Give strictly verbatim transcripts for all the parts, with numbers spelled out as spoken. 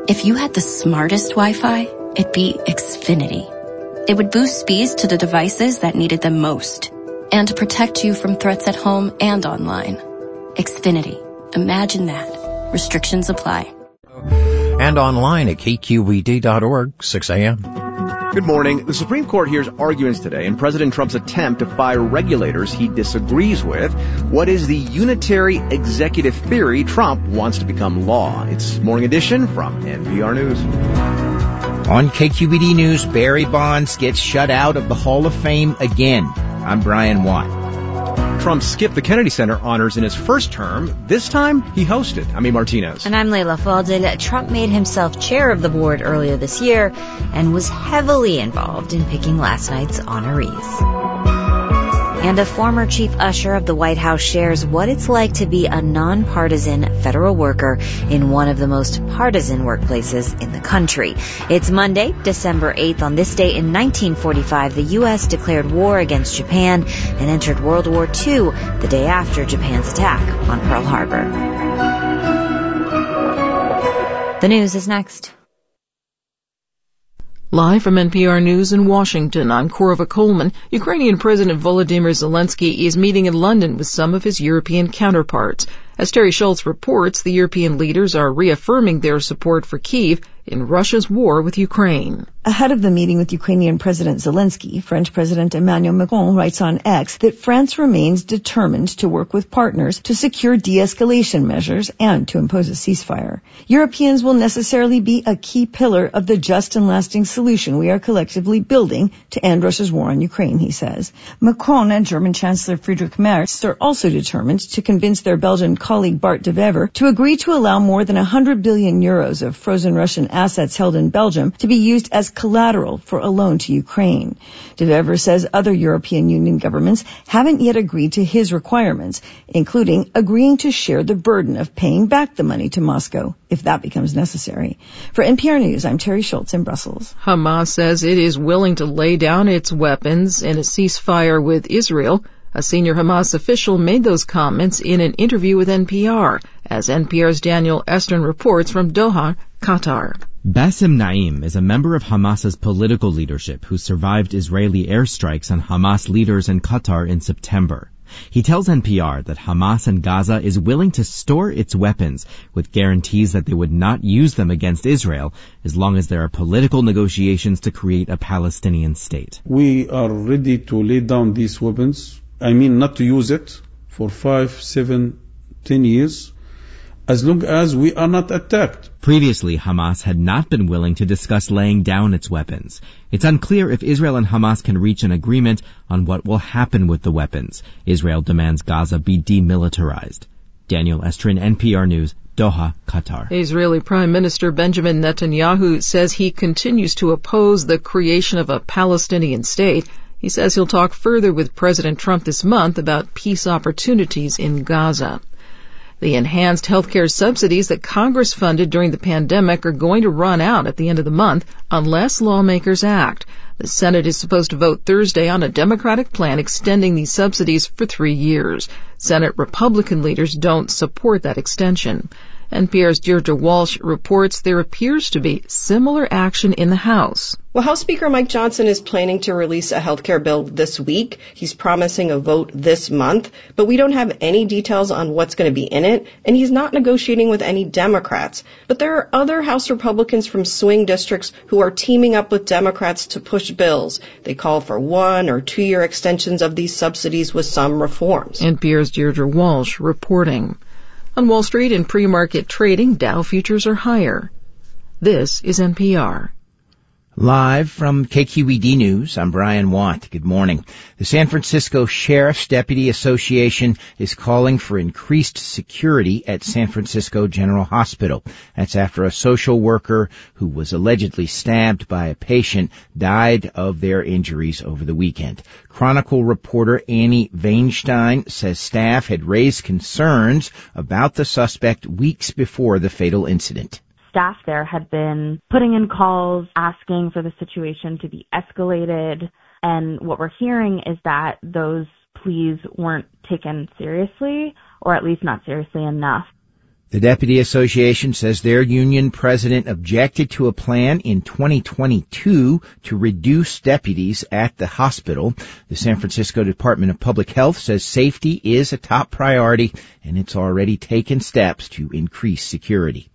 If you had the smartest Wi-Fi, it'd be Xfinity. It would boost speeds to the devices that needed them most, and to protect you from threats at home and online. Xfinity. Imagine that. Restrictions apply. And online at K Q E D dot org, six a.m. Good morning. The Supreme Court hears arguments today in President Trump's attempt to fire regulators he disagrees with. What is the unitary executive theory Trump wants to become law? It's Morning Edition from N P R News. On K Q E D News, Barry Bonds gets shut out of the Hall of Fame again. I'm Brian Watt. Trump skipped the Kennedy Center honors in his first term. This time, he hosted. Ami Martinez. And I'm Leila Fadel. Trump made himself chair of the board earlier this year and was heavily involved in picking last night's honorees. And a former chief usher of the White House shares what it's like to be a nonpartisan federal worker in one of the most partisan workplaces in the country. It's Monday, December eighth. On this day in nineteen forty-five, the U S declared war against Japan and entered World War Two the day after Japan's attack on Pearl Harbor. The news is next. Live from N P R News in Washington, I'm Korva Coleman. Ukrainian President Volodymyr Zelensky is meeting in London with some of his European counterparts. As Terry Schultz reports, the European leaders are reaffirming their support for Kyiv in Russia's war with Ukraine. Ahead of the meeting with Ukrainian President Zelensky, French President Emmanuel Macron writes on X that France remains determined to work with partners to secure de-escalation measures and to impose a ceasefire. Europeans will necessarily be a key pillar of the just and lasting solution we are collectively building to end Russia's war on Ukraine, he says. Macron and German Chancellor Friedrich Merz are also determined to convince their Belgian colleague Bart de Wever to agree to allow more than one hundred billion euros of frozen Russian assets held in Belgium to be used as collateral for a loan to Ukraine. De Wever says other European Union governments haven't yet agreed to his requirements, including agreeing to share the burden of paying back the money to Moscow, if that becomes necessary. For N P R News, I'm Terry Schultz in Brussels. Hamas says it is willing to lay down its weapons in a ceasefire with Israel. A senior Hamas official made those comments in an interview with N P R, as N P R's Daniel Estrin reports from Doha, Qatar. Bassem Naim is a member of Hamas's political leadership who survived Israeli airstrikes on Hamas leaders in Qatar in September. He tells N P R that Hamas in Gaza is willing to store its weapons with guarantees that they would not use them against Israel as long as there are political negotiations to create a Palestinian state. We are ready to lay down these weapons. I mean, not to use it for five, seven, ten years, as long as we are not attacked. Previously, Hamas had not been willing to discuss laying down its weapons. It's unclear if Israel and Hamas can reach an agreement on what will happen with the weapons. Israel demands Gaza be demilitarized. Daniel Estrin, N P R News, Doha, Qatar. Israeli Prime Minister Benjamin Netanyahu says he continues to oppose the creation of a Palestinian state. He says he'll talk further with President Trump this month about peace opportunities in Gaza. The enhanced healthcare subsidies that Congress funded during the pandemic are going to run out at the end of the month unless lawmakers act. The Senate is supposed to vote Thursday on a Democratic plan extending these subsidies for three years. Senate Republican leaders don't support that extension. N P R's Deirdre Walsh reports there appears to be similar action in the House. Well, House Speaker Mike Johnson is planning to release a health care bill this week. He's promising a vote this month, but we don't have any details on what's going to be in it, and he's not negotiating with any Democrats. But there are other House Republicans from swing districts who are teaming up with Democrats to push bills. They call for one- or two-year extensions of these subsidies with some reforms. N P R's Deirdre Walsh reporting. On Wall Street in pre-market trading, Dow futures are higher. This is N P R. Live from K Q E D News, I'm Brian Watt. Good morning. The San Francisco Sheriff's Deputy Association is calling for increased security at San Francisco General Hospital. That's after a social worker who was allegedly stabbed by a patient died of their injuries over the weekend. Chronicle reporter Annie Weinstein says staff had raised concerns about the suspect weeks before the fatal incident. Staff there had been putting in calls, asking for the situation to be escalated, and what we're hearing is that those pleas weren't taken seriously, or at least not seriously enough. The Deputy Association says their union president objected to a plan in twenty twenty-two to reduce deputies at the hospital. The San Francisco Department of Public Health says safety is a top priority, and it's already taken steps to increase security.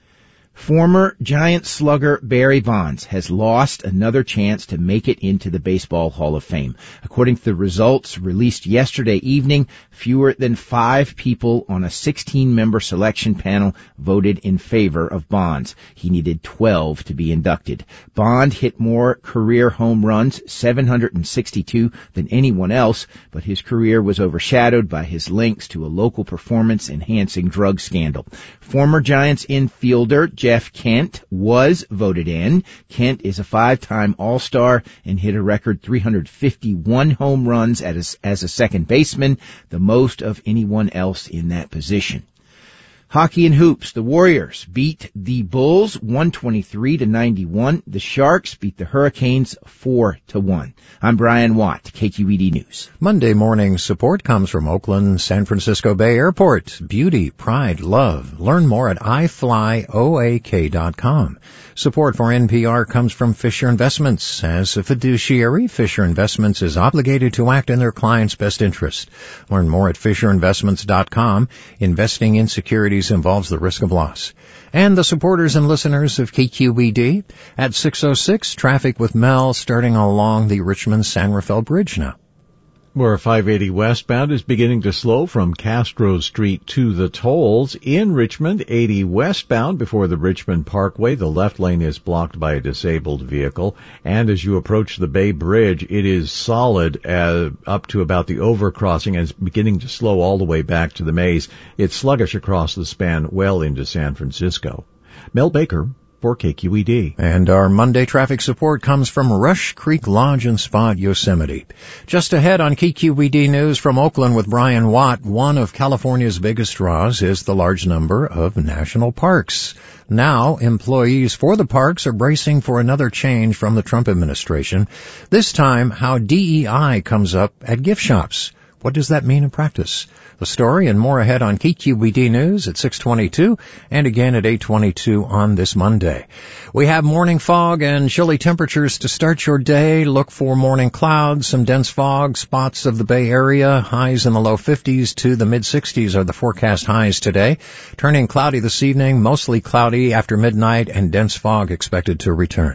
Former Giant slugger Barry Bonds has lost another chance to make it into the Baseball Hall of Fame. According to the results released yesterday evening, fewer than five people on a sixteen-member selection panel voted in favor of Bonds. He needed twelve to be inducted. Bond hit more career home runs, seven hundred sixty-two, than anyone else, but his career was overshadowed by his links to a local performance-enhancing drug scandal. Former Giants infielder Jeff Kent was voted in. Kent is a five-time All-Star and hit a record three hundred fifty-one home runs as a, as a second baseman, the most of anyone else in that position. Hockey and hoops. The Warriors beat the Bulls one twenty-three to ninety-one. The Sharks beat the Hurricanes four to one. I'm Brian Watt, K Q E D News. Monday morning support comes from Oakland San Francisco Bay Airport. Beauty, pride, love. Learn more at i fly o a k dot com. Support for N P R comes from Fisher Investments. As a fiduciary, Fisher Investments is obligated to act in their client's best interest. Learn more at fisher investments dot com. Investing in securities involves the risk of loss. And the supporters and listeners of K Q E D at six oh six, traffic with Mel starting along the Richmond-San Rafael Bridge now. Where five eighty westbound is beginning to slow from Castro Street to the tolls. In Richmond, eighty westbound before the Richmond Parkway, the left lane is blocked by a disabled vehicle. And as you approach the Bay Bridge, it is solid uh, up to about the overcrossing and it's beginning to slow all the way back to the Maze. It's sluggish across the span well into San Francisco. Mel Baker for K Q E D. And our Monday traffic support comes from Rush Creek Lodge and Spa, Yosemite. Just ahead on K Q E D News from Oakland with Brian Watt, one of California's biggest draws is the large number of national parks. Now, employees for the parks are bracing for another change from the Trump administration. This time, how D E I comes up at gift shops. What does that mean in practice? The story and more ahead on K Q E D News at six twenty-two and again at eight twenty-two on this Monday. We have morning fog and chilly temperatures to start your day. Look for morning clouds, some dense fog, spots of the Bay Area. Highs in the low fifties to the mid sixties are the forecast highs today. Turning cloudy this evening, mostly cloudy after midnight and dense fog expected to return.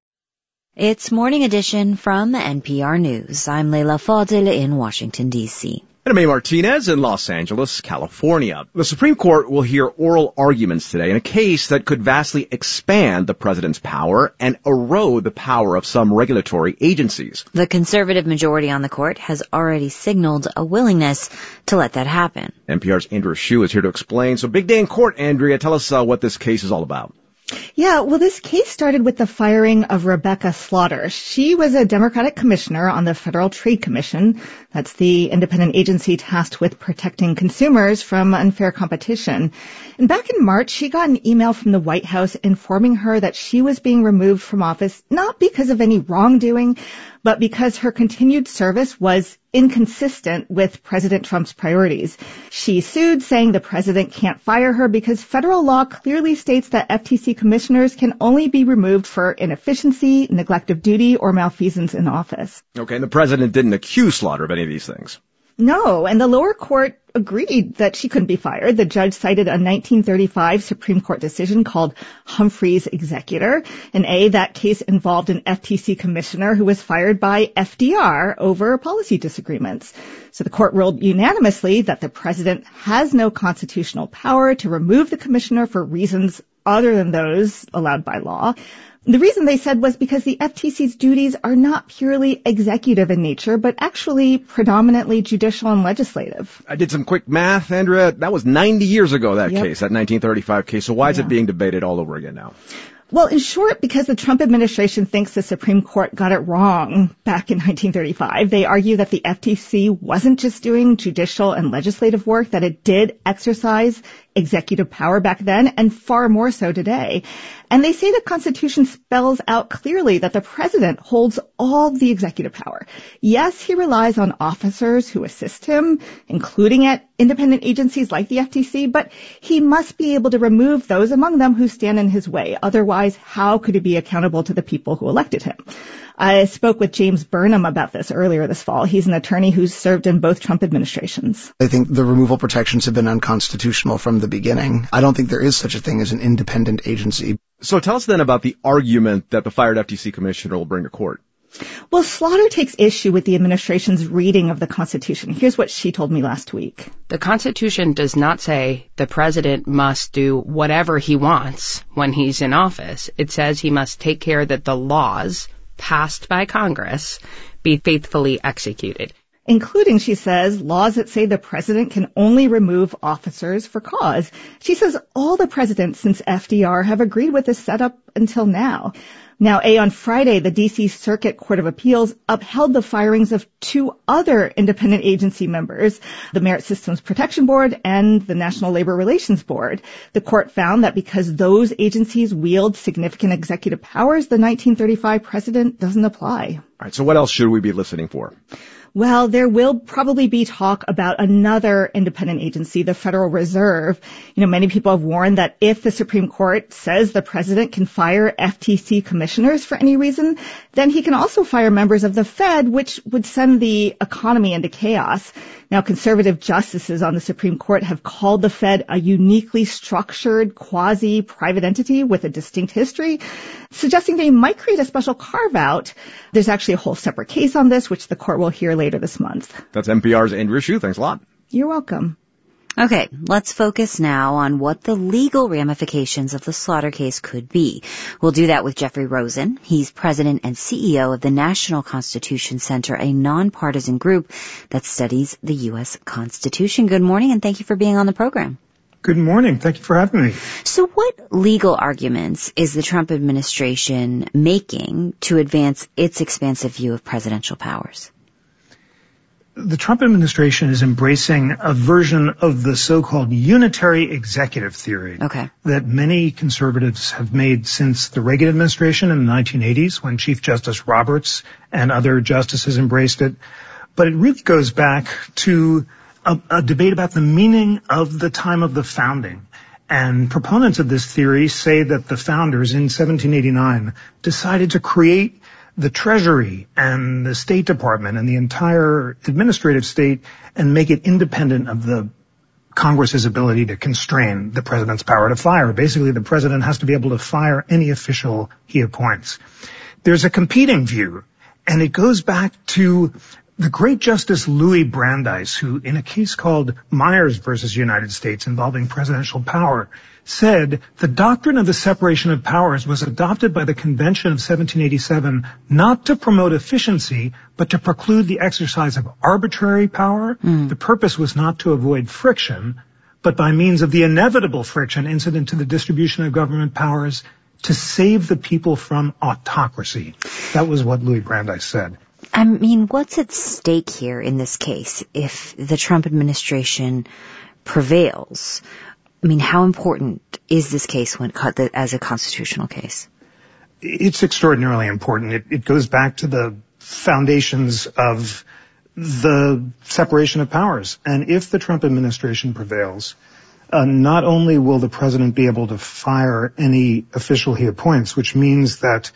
It's Morning Edition from N P R News. I'm Leila Fadil in Washington, D C And I'm May Martinez in Los Angeles, California. The Supreme Court will hear oral arguments today in a case that could vastly expand the president's power and erode the power of some regulatory agencies. The conservative majority on the court has already signaled a willingness to let that happen. N P R's Andrea Hsu is here to explain. So big day in court, Andrea. Tell us uh, what this case is all about. Yeah, well, this case started with the firing of Rebecca Slaughter. She was a Democratic commissioner on the Federal Trade Commission. That's the independent agency tasked with protecting consumers from unfair competition. And back in March, she got an email from the White House informing her that she was being removed from office not because of any wrongdoing, but because her continued service was inconsistent with President Trump's priorities. She sued, saying the president can't fire her because federal law clearly states that F T C commissioners can only be removed for inefficiency, neglect of duty, or malfeasance in office. Okay, and the president didn't accuse Slaughter of any of these things. No, and the lower court agreed that she couldn't be fired. The judge cited a nineteen thirty-five Supreme Court decision called Humphrey's Executor. In A, that case involved an F T C commissioner who was fired by F D R over policy disagreements. So the court ruled unanimously that the president has no constitutional power to remove the commissioner for reasons other than those allowed by law. The reason they said was because the F T C's duties are not purely executive in nature, but actually predominantly judicial and legislative. I did some quick math, Andrea. That was ninety years ago, that yep. case, that nineteen thirty-five case. So why is yeah. it being debated all over again now? Well, in short, because the Trump administration thinks the Supreme Court got it wrong back in nineteen thirty-five, they argue that the F T C wasn't just doing judicial and legislative work, that it did exercise executive power back then, and far more so today. And they say the Constitution spells out clearly that the president holds all the executive power. Yes, he relies on officers who assist him, including at independent agencies like the F T C, but he must be able to remove those among them who stand in his way. Otherwise, how could he be accountable to the people who elected him? I spoke with James Burnham about this earlier this fall. He's an attorney who's served in both Trump administrations. I think the removal protections have been unconstitutional from the beginning. I don't think there is such a thing as an independent agency. So tell us then about the argument that the fired F T C commissioner will bring to court. Well, Slaughter takes issue with the administration's reading of the Constitution. Here's what she told me last week. The Constitution does not say the president must do whatever he wants when he's in office. It says he must take care that the laws passed by Congress be faithfully executed. Including, she says, laws that say the president can only remove officers for cause. She says all the presidents since F D R have agreed with this setup until now. Now, A, on Friday, the D C Circuit Court of Appeals upheld the firings of two other independent agency members, the Merit Systems Protection Board and the National Labor Relations Board. The court found that because those agencies wield significant executive powers, the nineteen thirty-five precedent doesn't apply. All right, so what else should we be listening for? Well, there will probably be talk about another independent agency, the Federal Reserve. You know, many people have warned that if the Supreme Court says the president can fire F T C commissioners for any reason, then he can also fire members of the Fed, which would send the economy into chaos. Now, conservative justices on the Supreme Court have called the Fed a uniquely structured quasi-private entity with a distinct history, suggesting they might create a special carve-out. There's actually a whole separate case on this, which the court will hear later this month. That's N P R's Andrea Hsu. Thanks a lot. You're welcome. Okay, let's focus now on what the legal ramifications of the Slaughter case could be. We'll do that with Jeffrey Rosen. He's president and C E O of the National Constitution Center, a nonpartisan group that studies the U S Constitution. Good morning, and thank you for being on the program. Good morning. Thank you for having me. So what legal arguments is the Trump administration making to advance its expansive view of presidential powers? The Trump administration is embracing a version of the so-called unitary executive theory okay. that many conservatives have made since the Reagan administration in the nineteen eighties, when Chief Justice Roberts and other justices embraced it. But it really goes back to a, a debate about the meaning of the time of the founding. And proponents of this theory say that the founders in seventeen eighty-nine decided to create the Treasury and the State Department and the entire administrative state and make it independent of the Congress's ability to constrain the president's power to fire. Basically, the president has to be able to fire any official he appoints. There's a competing view, and it goes back to the great Justice Louis Brandeis, who in a case called Myers versus United States involving presidential power, said the doctrine of the separation of powers was adopted by the Convention of seventeen eighty-seven not to promote efficiency, but to preclude the exercise of arbitrary power. Mm. The purpose was not to avoid friction, but by means of the inevitable friction incident to the distribution of government powers to save the people from autocracy. That was what Louis Brandeis said. I mean, what's at stake here in this case if the Trump administration prevails? I mean, how important is this case when as a constitutional case? It's extraordinarily important. It, it goes back to the foundations of the separation of powers. And if the Trump administration prevails, uh, not only will the president be able to fire any official he appoints, which means that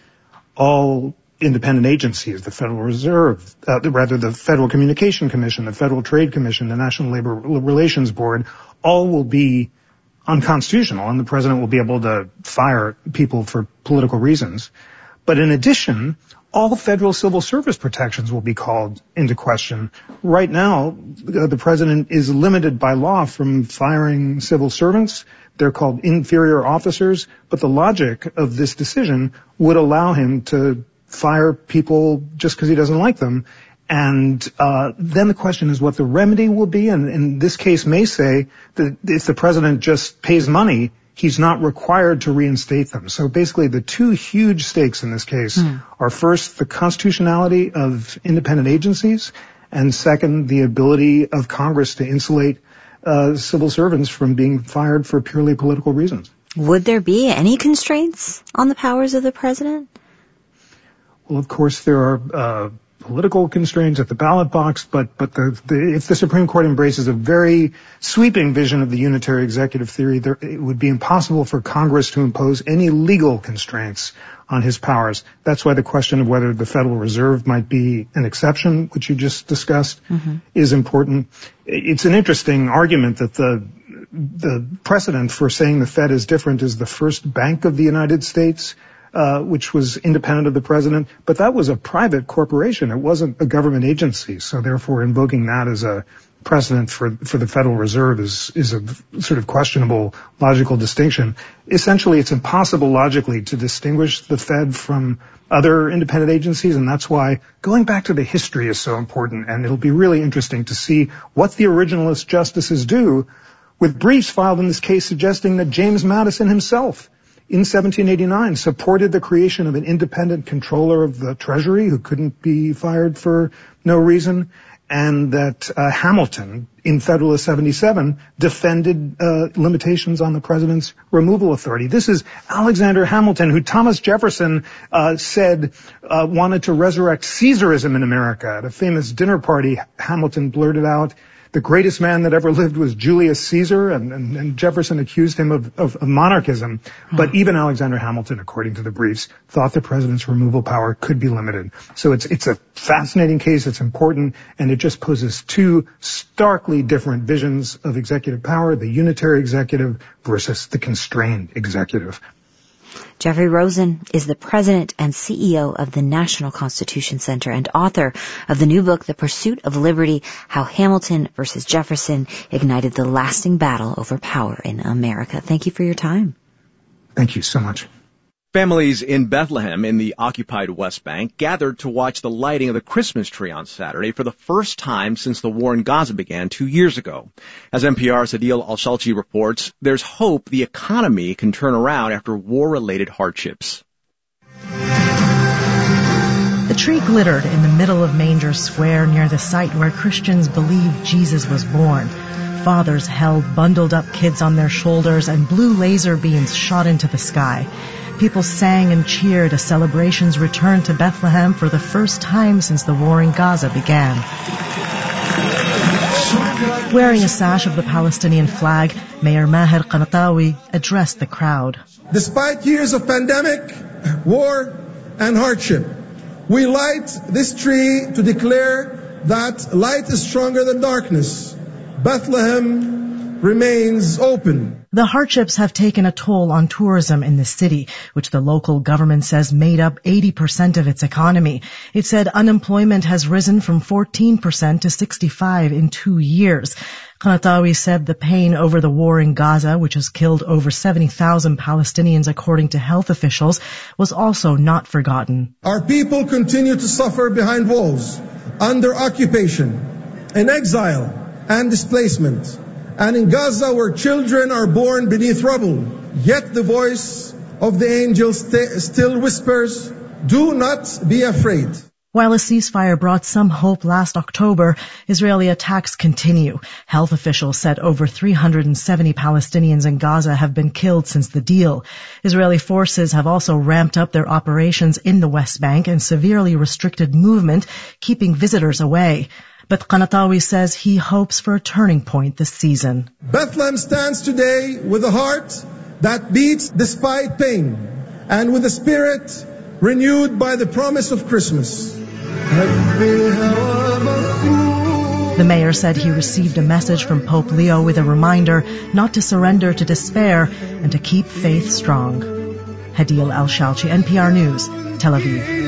all independent agencies, the Federal Reserve, uh, rather the Federal Communication Commission, the Federal Trade Commission, the National Labor Relations Board, all will be unconstitutional, and the president will be able to fire people for political reasons. But in addition, all federal civil service protections will be called into question. Right now, the president is limited by law from firing civil servants. They're called inferior officers, but the logic of this decision would allow him to fire people just because he doesn't like them. And uh then the question is what the remedy will be. And in this case may say that if the president just pays money, he's not required to reinstate them. So basically the two huge stakes in this case mm. are first the constitutionality of independent agencies, and second the ability of Congress to insulate uh civil servants from being fired for purely political reasons. Would there be any constraints on the powers of the president? Well, of course there are uh political constraints at the ballot box, but but the, the, if the Supreme Court embraces a very sweeping vision of the unitary executive theory, there, it would be impossible for Congress to impose any legal constraints on his powers. That's why the question of whether the Federal Reserve might be an exception, which you just discussed, mm-hmm. is important. It's an interesting argument that the the precedent for saying the Fed is different is the first bank of the United States, uh, which was independent of the president. But that was a private corporation. It wasn't a government agency. So therefore, invoking that as a precedent for, for the Federal Reserve is, is a sort of questionable logical distinction. Essentially, it's impossible logically to distinguish the Fed from other independent agencies, and that's why going back to the history is so important, and it'll be really interesting to see what the originalist justices do with briefs filed in this case suggesting that James Madison himself in seventeen eighty-nine supported the creation of an independent controller of the Treasury who couldn't be fired for no reason, and that uh, Hamilton in Federalist seventy-seven defended uh, limitations on the president's removal authority. This is Alexander Hamilton, who Thomas Jefferson uh, said uh, wanted to resurrect Caesarism in America. At a famous dinner party, Hamilton blurted out, the greatest man that ever lived was Julius Caesar, and, and, and Jefferson accused him of, of, of monarchism. Hmm. But even Alexander Hamilton, according to the briefs, thought the president's removal power could be limited. So it's it's a fascinating case, it's important, and it just poses two starkly different visions of executive power, the unitary executive versus the constrained executive. Jeffrey Rosen is the president and C E O of the National Constitution Center and author of the new book, The Pursuit of Liberty, How Hamilton versus Jefferson Ignited the Lasting Battle Over Power in America. Thank you for your time. Thank you so much. Families in Bethlehem in the occupied West Bank gathered to watch the lighting of the Christmas tree on Saturday for the first time since the war in Gaza began two years ago. As N P R's Adil Al-Shalchi reports, there's hope the economy can turn around after war-related hardships. The tree glittered in the middle of Manger Square near the site where Christians believe Jesus was born. Fathers held bundled up kids on their shoulders and blue laser beams shot into the sky. People sang and cheered as celebrations returned to Bethlehem for the first time since the war in Gaza began. Wearing a sash of the Palestinian flag, Mayor Maher Qanatawi addressed the crowd. Despite years of pandemic, war, and hardship, we light this tree to declare that light is stronger than darkness. Bethlehem remains open. The hardships have taken a toll on tourism in the city, which the local government says made up eighty percent of its economy. It said unemployment has risen from fourteen percent to sixty-five in two years. Qanatawi said the pain over the war in Gaza, which has killed over seventy thousand Palestinians according to health officials, was also not forgotten. Our people continue to suffer behind walls, under occupation, in exile and displacement. And in Gaza, where children are born beneath rubble, yet the voice of the angel st- still whispers, do not be afraid. While a ceasefire brought some hope last October, Israeli attacks continue. Health officials said over three hundred seventy Palestinians in Gaza have been killed since the deal. Israeli forces have also ramped up their operations in the West Bank and severely restricted movement, keeping visitors away. But Qanatawi says he hopes for a turning point this season. Bethlehem stands today with a heart that beats despite pain and with a spirit renewed by the promise of Christmas. The mayor said he received a message from Pope Leo with a reminder not to surrender to despair and to keep faith strong. Adil Al-Shalchi, N P R News, Tel Aviv.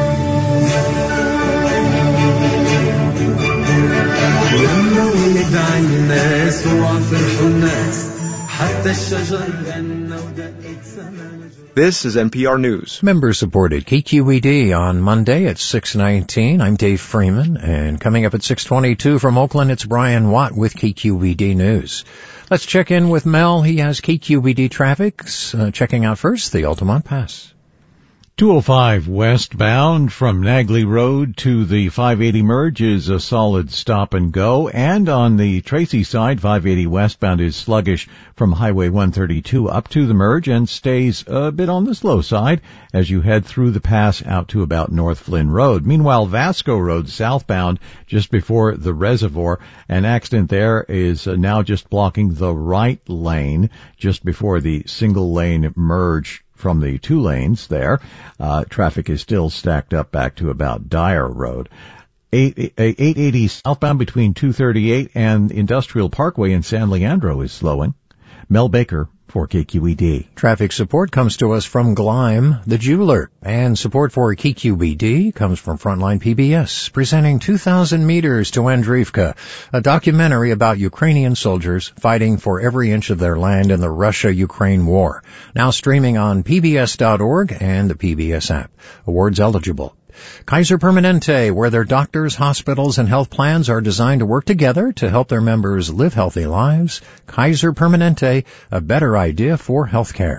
This is N P R News. Member-supported K Q E D on Monday at six nineteen. I'm Dave Freeman, and coming up at six twenty-two from Oakland, it's Brian Watt with K Q E D News. Let's check in with Mel. He has K Q E D traffic. Uh, checking out first the Altamont Pass. two oh five westbound from Nagley Road to the five eighty merge is a solid stop and go, and on the Tracy side, five eighty westbound is sluggish from Highway one thirty-two up to the merge and stays a bit on the slow side as you head through the pass out to about North Flynn Road. Meanwhile, Vasco Road southbound just before the reservoir, an accident there is now just blocking the right lane just before the single lane merge from the two lanes there. Uh, traffic is still stacked up back to about Dyer Road. eight eighty southbound between two thirty-eight and Industrial Parkway in San Leandro is slowing. Mel Baker for K Q E D. Traffic support comes to us from Gleim, the jeweler, and support for K Q E D comes from Frontline P B S, presenting two thousand meters to Andriivka, a documentary about Ukrainian soldiers fighting for every inch of their land in the Russia-Ukraine war. Now streaming on P B S dot org and the P B S app. Awards eligible. Kaiser Permanente, where their doctors, hospitals, and health plans are designed to work together to help their members live healthy lives. Kaiser Permanente, a better idea for healthcare.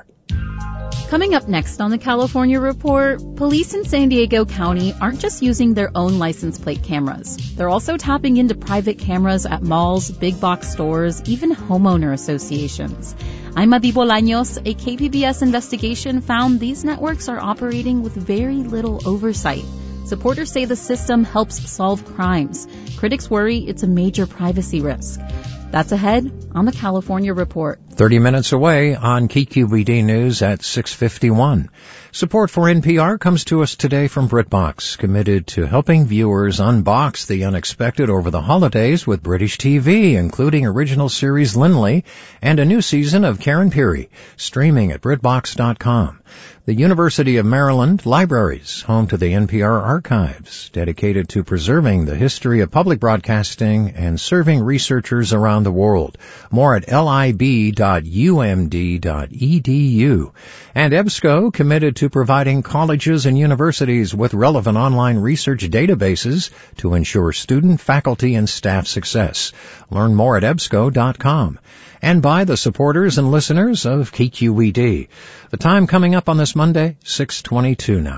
Coming up next on the California Report, police in San Diego County aren't just using their own license plate cameras. They're also tapping into private cameras at malls, big box stores, even homeowner associations. I'm Adi Bolaños. A K P B S investigation found these networks are operating with very little oversight. Supporters say the system helps solve crimes. Critics worry it's a major privacy risk. That's ahead on the California Report. thirty minutes away on K Q B D News at six fifty-one. Support for N P R comes to us today from BritBox, committed to helping viewers unbox the unexpected over the holidays with British T V, including original series Lindley and a new season of Karen Peary, streaming at BritBox dot com. The University of Maryland Libraries, home to the N P R archives, dedicated to preserving the history of public broadcasting and serving researchers around the world. More at lib dot u m d dot e d u. And EBSCO, committed to providing colleges and universities with relevant online research databases to ensure student, faculty, and staff success. Learn more at E B S C O dot com. And by the supporters and listeners of K Q E D. The time coming up on this Monday, six twenty-two now.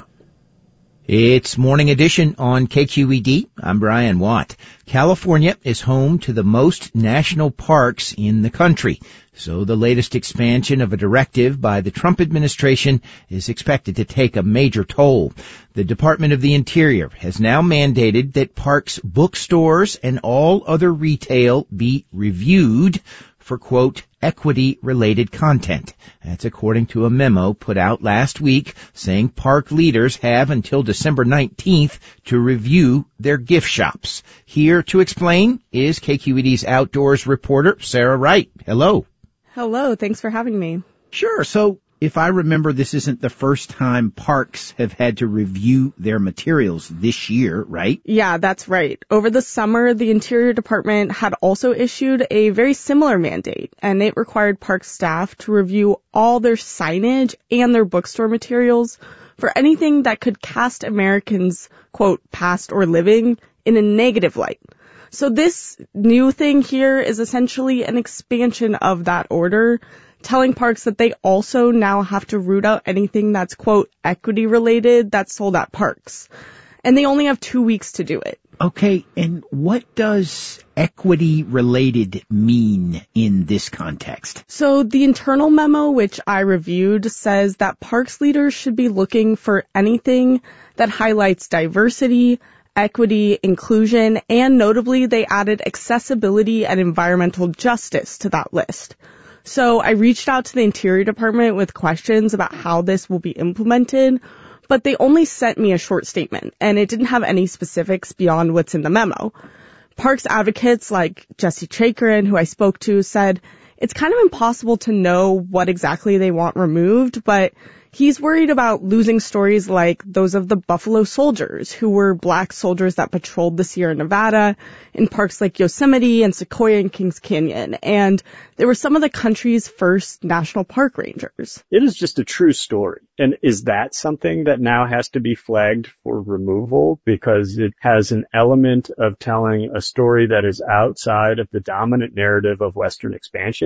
It's Morning Edition on K Q E D. I'm Brian Watt. California is home to the most national parks in the country. So the latest expansion of a directive by the Trump administration is expected to take a major toll. The Department of the Interior has now mandated that parks, bookstores, and all other retail be reviewed for, quote, equity-related content. That's according to a memo put out last week saying park leaders have until December nineteenth to review their gift shops. Here to explain is K Q E D's outdoors reporter, Sarah Wright. Hello. Hello. Thanks for having me. Sure. So if I remember, this isn't the first time parks have had to review their materials this year, right? Yeah, that's right. Over the summer, the Interior Department had also issued a very similar mandate, and it required park staff to review all their signage and their bookstore materials for anything that could cast Americans, quote, past or living, in a negative light. So this new thing here is essentially an expansion of that order, telling parks that they also now have to root out anything that's, quote, equity related that's sold at parks. And they only have two weeks to do it. Okay, and what does equity related mean in this context? So the internal memo, which I reviewed, says that parks leaders should be looking for anything that highlights diversity, equity, inclusion, and notably they added accessibility and environmental justice to that list. So I reached out to the Interior Department with questions about how this will be implemented, but they only sent me a short statement, and it didn't have any specifics beyond what's in the memo. Parks advocates like Jesse Chakrin, who I spoke to, said it's kind of impossible to know what exactly they want removed, but he's worried about losing stories like those of the Buffalo Soldiers, who were black soldiers that patrolled the Sierra Nevada in parks like Yosemite and Sequoia and Kings Canyon. And they were some of the country's first national park rangers. It is just a true story. And is that something that now has to be flagged for removal because it has an element of telling a story that is outside of the dominant narrative of Western expansion?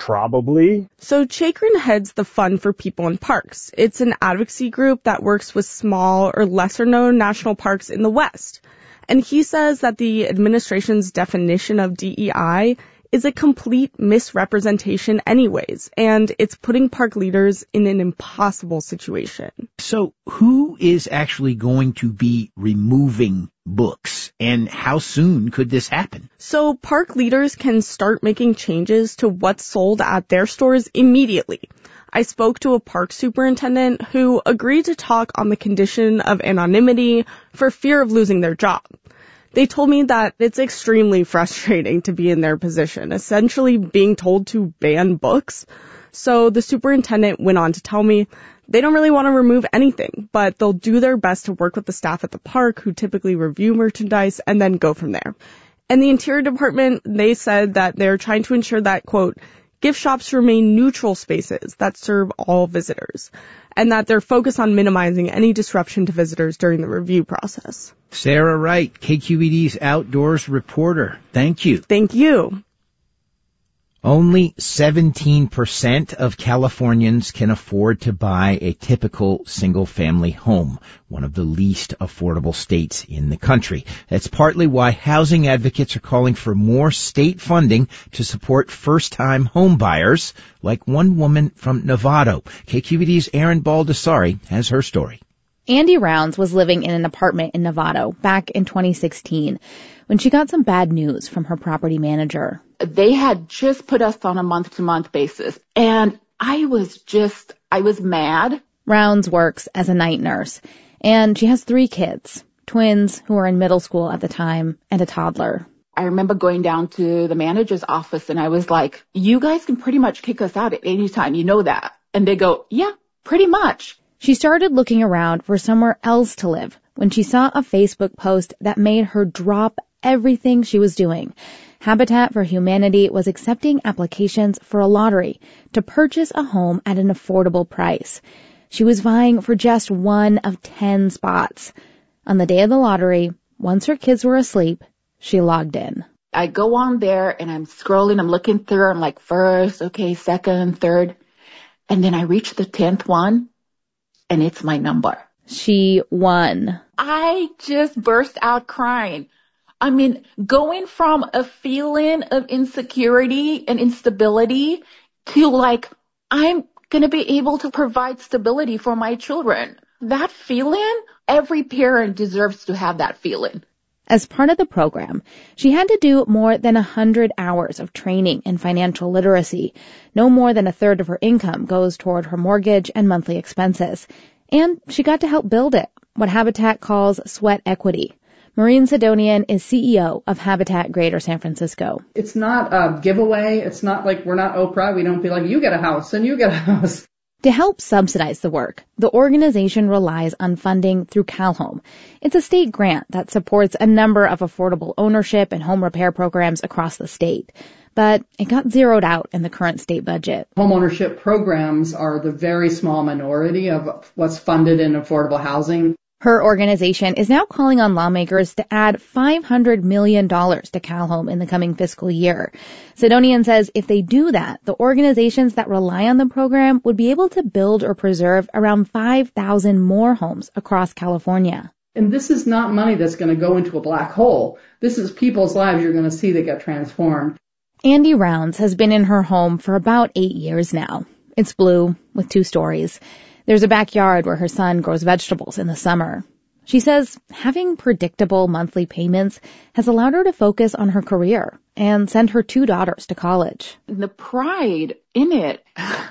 Probably. So Chakrin heads the Fund for People in Parks. It's an advocacy group that works with small or lesser-known national parks in the West. And he says that the administration's definition of D E I is a complete misrepresentation anyways, and it's putting park leaders in an impossible situation. So who is actually going to be removing books, and how soon could this happen? So park leaders can start making changes to what's sold at their stores immediately. I spoke to a park superintendent who agreed to talk on the condition of anonymity for fear of losing their job. They told me that it's extremely frustrating to be in their position, essentially being told to ban books. So the superintendent went on to tell me they don't really want to remove anything, but they'll do their best to work with the staff at the park who typically review merchandise and then go from there. And the Interior Department, they said that they're trying to ensure that, quote, gift shops remain neutral spaces that serve all visitors, and that they're focused on minimizing any disruption to visitors during the review process. Sarah Wright, K Q E D's outdoors reporter. Thank you. Thank you. Only seventeen percent of Californians can afford to buy a typical single-family home, one of the least affordable states in the country. That's partly why housing advocates are calling for more state funding to support first-time home buyers, like one woman from Novato. K Q E D's Erin Baldessari has her story. Andy Rounds was living in an apartment in Novato back in twenty sixteen when she got some bad news from her property manager. They had just put us on a month-to-month basis, and I was just, I was mad. Rounds works as a night nurse, and she has three kids, twins who are in middle school at the time, and a toddler. I remember going down to the manager's office, and I was like, you guys can pretty much kick us out at any time, you know that. And they go, yeah, pretty much. She started looking around for somewhere else to live when she saw a Facebook post that made her drop everything she was doing. Habitat for Humanity was accepting applications for a lottery to purchase a home at an affordable price. She was vying for just one of ten spots. On the day of the lottery, once her kids were asleep, she logged in. I go on there and I'm scrolling, I'm looking through, I'm like first, okay, second, third, and then I reach the tenth one, and it's my number. She won. I just burst out crying. I mean, going from a feeling of insecurity and instability to like, I'm going to be able to provide stability for my children. That feeling, every parent deserves to have that feeling. As part of the program, she had to do more than one hundred hours of training in financial literacy. No more than a third of her income goes toward her mortgage and monthly expenses. And she got to help build it, what Habitat calls sweat equity. Maureen Sidonian is C E O of Habitat Greater San Francisco. It's not a giveaway. It's not like we're not Oprah. We don't be like, you get a house and you get a house. To help subsidize the work, the organization relies on funding through CalHome. It's a state grant that supports a number of affordable ownership and home repair programs across the state. But it got zeroed out in the current state budget. Homeownership programs are the very small minority of what's funded in affordable housing. Her organization is now calling on lawmakers to add five hundred million dollars to CalHome in the coming fiscal year. Sidonian says if they do that, the organizations that rely on the program would be able to build or preserve around five thousand more homes across California. And this is not money that's going to go into a black hole. This is people's lives you're going to see that get transformed. Andy Rounds has been in her home for about eight years now. It's blue with two stories. There's a backyard where her son grows vegetables in the summer. She says having predictable monthly payments has allowed her to focus on her career and send her two daughters to college. The pride in it,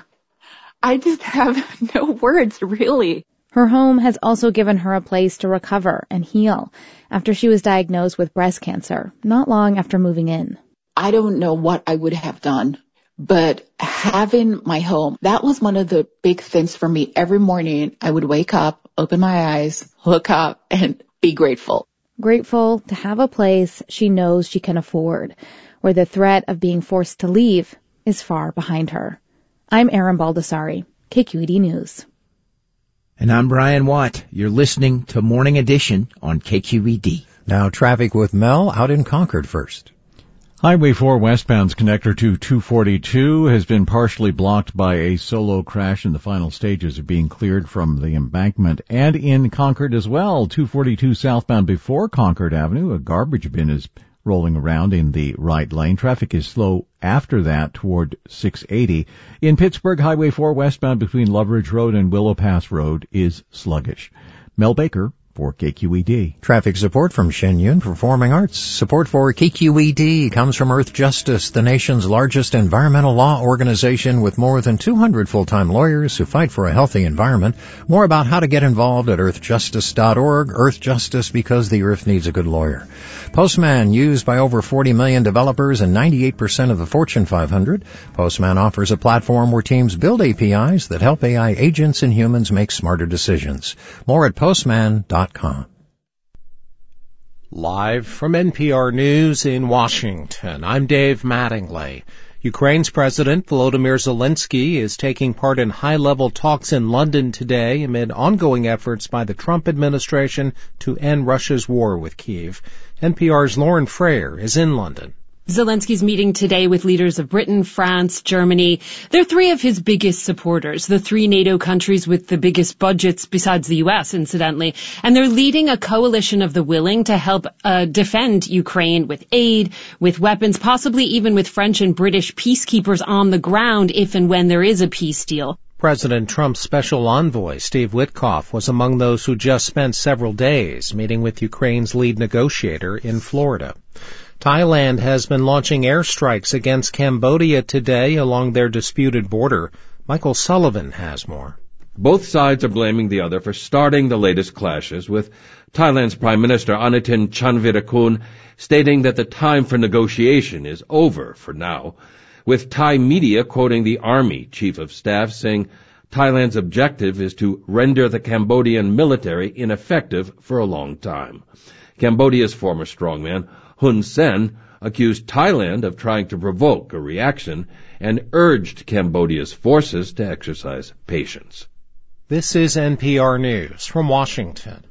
I just have no words, really. Her home has also given her a place to recover and heal after she was diagnosed with breast cancer, not long after moving in. I don't know what I would have done. But having my home, that was one of the big things for me. Every morning I would wake up, open my eyes, look up, and be grateful. Grateful to have a place she knows she can afford, where the threat of being forced to leave is far behind her. I'm Erin Baldessari, K Q E D News. And I'm Brian Watt. You're listening to Morning Edition on K Q E D. Now traffic with Mel out in Concord first. Highway four westbound's connector to two forty-two has been partially blocked by a solo crash, and the final stages are being cleared from the embankment. And in Concord as well, two forty-two southbound before Concord Avenue, a garbage bin is rolling around in the right lane. Traffic is slow after that toward six eighty. In Pittsburgh, Highway four westbound between Loveridge Road and Willow Pass Road is sluggish. Mel Baker for K Q E D. Traffic support from Shenyun Performing Arts. Support for K Q E D comes from Earth Justice, the nation's largest environmental law organization with more than two hundred full-time lawyers who fight for a healthy environment. More about how to get involved at earth justice dot org. Earth Justice, because the earth needs a good lawyer. Postman, used by over forty million developers and ninety-eight percent of the Fortune five hundred. Postman offers a platform where teams build A P Is that help A I agents and humans make smarter decisions. More at postman dot com. Live from N P R News in Washington, I'm Dave Mattingly. Ukraine's President Volodymyr Zelensky is taking part in high-level talks in London today amid ongoing efforts by the Trump administration to end Russia's war with Kyiv. N P R's Lauren Frayer is in London. Zelensky's meeting today with leaders of Britain, France, Germany. They're three of his biggest supporters, the three NATO countries with the biggest budgets besides the U S, incidentally. And they're leading a coalition of the willing to help uh, defend Ukraine with aid, with weapons, possibly even with French and British peacekeepers on the ground if and when there is a peace deal. President Trump's special envoy, Steve Witkoff, was among those who just spent several days meeting with Ukraine's lead negotiator in Florida. Thailand has been launching airstrikes against Cambodia today along their disputed border. Michael Sullivan has more. Both sides are blaming the other for starting the latest clashes, with Thailand's Prime Minister Anutin Chanvirakul stating that the time for negotiation is over for now, with Thai media quoting the Army Chief of Staff saying Thailand's objective is to render the Cambodian military ineffective for a long time. Cambodia's former strongman Hun Sen accused Thailand of trying to provoke a reaction and urged Cambodia's forces to exercise patience. This is N P R News from Washington.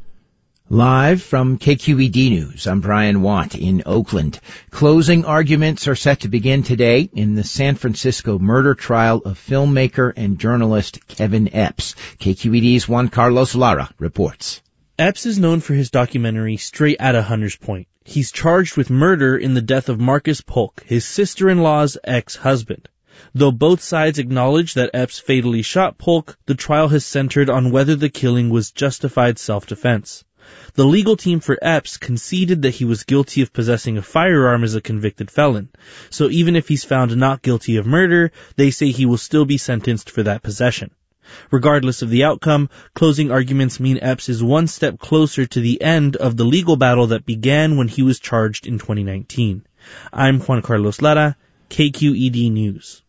Live from K Q E D News, I'm Brian Watt in Oakland. Closing arguments are set to begin today in the San Francisco murder trial of filmmaker and journalist Kevin Epps. K Q E D's Juan Carlos Lara reports. Epps is known for his documentary Straight Outta Hunters Point. He's charged with murder in the death of Marcus Polk, his sister-in-law's ex-husband. Though both sides acknowledge that Epps fatally shot Polk, the trial has centered on whether the killing was justified self-defense. The legal team for Epps conceded that he was guilty of possessing a firearm as a convicted felon. So even if he's found not guilty of murder, they say he will still be sentenced for that possession. Regardless of the outcome, closing arguments mean Epps is one step closer to the end of the legal battle that began when he was charged in twenty nineteen. I'm Juan Carlos Lara, K Q E D News.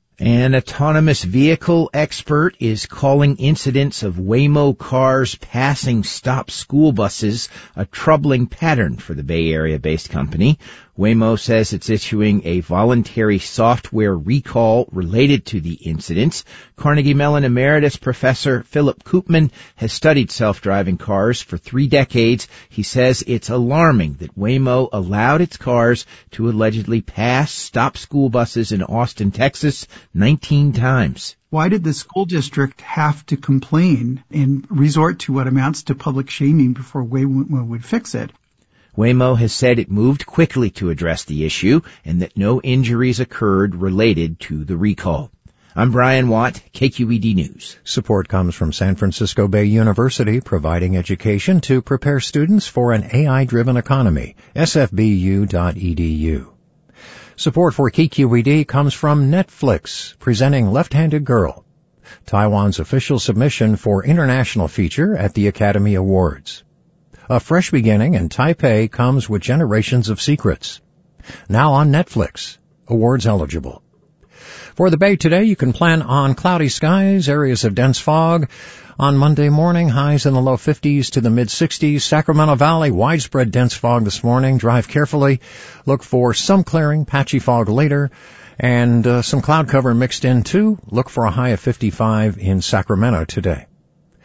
An autonomous vehicle expert is calling incidents of Waymo cars passing stop school buses a troubling pattern for the Bay Area-based company. Waymo says it's issuing a voluntary software recall related to the incidents. Carnegie Mellon Emeritus Professor Philip Koopman has studied self-driving cars for three decades. He says it's alarming that Waymo allowed its cars to allegedly pass stop school buses in Austin, Texas, nineteen times. Why did the school district have to complain and resort to what amounts to public shaming before Waymo would fix it? Waymo has said it moved quickly to address the issue and that no injuries occurred related to the recall. I'm Brian Watt, K Q E D News. Support comes from San Francisco Bay University, providing education to prepare students for an A I-driven economy. S F B U dot E D U. Support for K Q E D comes from Netflix, presenting Left-Handed Girl, Taiwan's official submission for international feature at the Academy Awards. A fresh beginning in Taipei comes with Generations of Secrets. Now on Netflix. Awards eligible. For the Bay today, you can plan on cloudy skies, areas of dense fog. On Monday morning, highs in the low fifties to the mid-sixties. Sacramento Valley, widespread dense fog this morning. Drive carefully. Look for some clearing, patchy fog later, and uh, some cloud cover mixed in too. Look for a high of fifty-five in Sacramento today.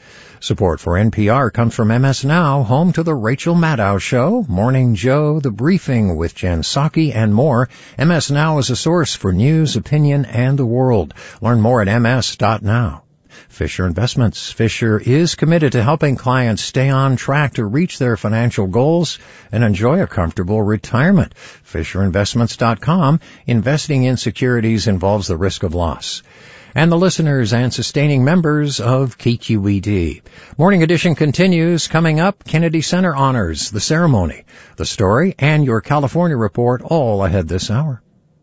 Support for N P R comes from M S Now, home to the Rachel Maddow Show, Morning Joe, The Briefing with Jen Psaki, and more. M S Now is a source for news, opinion, and the world. Learn more at m s dot now. Fisher Investments. Fisher is committed to helping clients stay on track to reach their financial goals and enjoy a comfortable retirement. Fisher Investments dot com. Investing in securities involves the risk of loss. And the listeners and sustaining members of K Q E D. Morning Edition continues. Coming up, Kennedy Center honors, the ceremony, the story, and your California report all ahead this hour.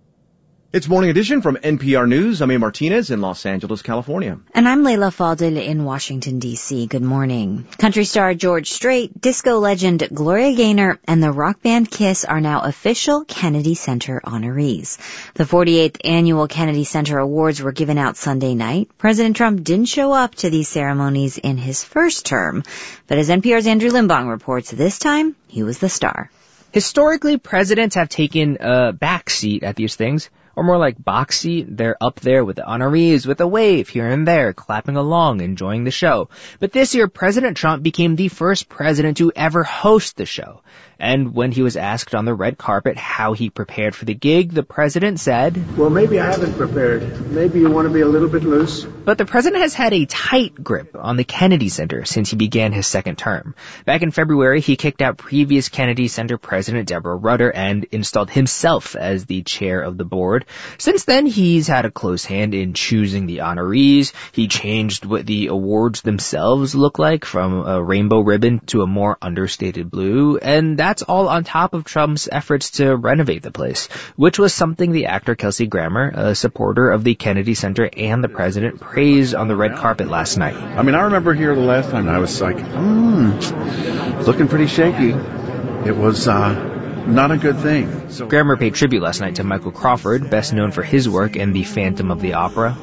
It's Morning Edition from N P R News. I'm A. Martinez in Los Angeles, California. And I'm Layla Fadel in Washington, D C. Good morning. Country star George Strait, disco legend Gloria Gaynor, and the rock band Kiss are now official Kennedy Center honorees. The forty-eighth Annual Kennedy Center Awards were given out Sunday night. President Trump didn't show up to these ceremonies in his first term, but as N P R's Andrew Limbong reports, this time he was the star. Historically, presidents have taken a back seat at these things. Or more like box seat, they're up there with the honorees with a wave here and there, clapping along, enjoying the show. But this year, President Trump became the first president to ever host the show. And when he was asked on the red carpet how he prepared for the gig, the president said, "Well, maybe I haven't prepared. Maybe you want to be a little bit loose." But the president has had a tight grip on the Kennedy Center since he began his second term. Back in February, he kicked out previous Kennedy Center President Deborah Rutter and installed himself as the chair of the board. Since then, he's had a close hand in choosing the honorees. He changed what the awards themselves look like from a rainbow ribbon to a more understated blue, and that That's all on top of Trump's efforts to renovate the place, which was something the actor Kelsey Grammer, a supporter of the Kennedy Center and the president, praised on the red carpet last night. I mean, I remember here the last time I was like, hmm, looking pretty shaky. It was, uh, not a good thing. So Grammer paid tribute last night to Michael Crawford, best known for his work in The Phantom of the Opera.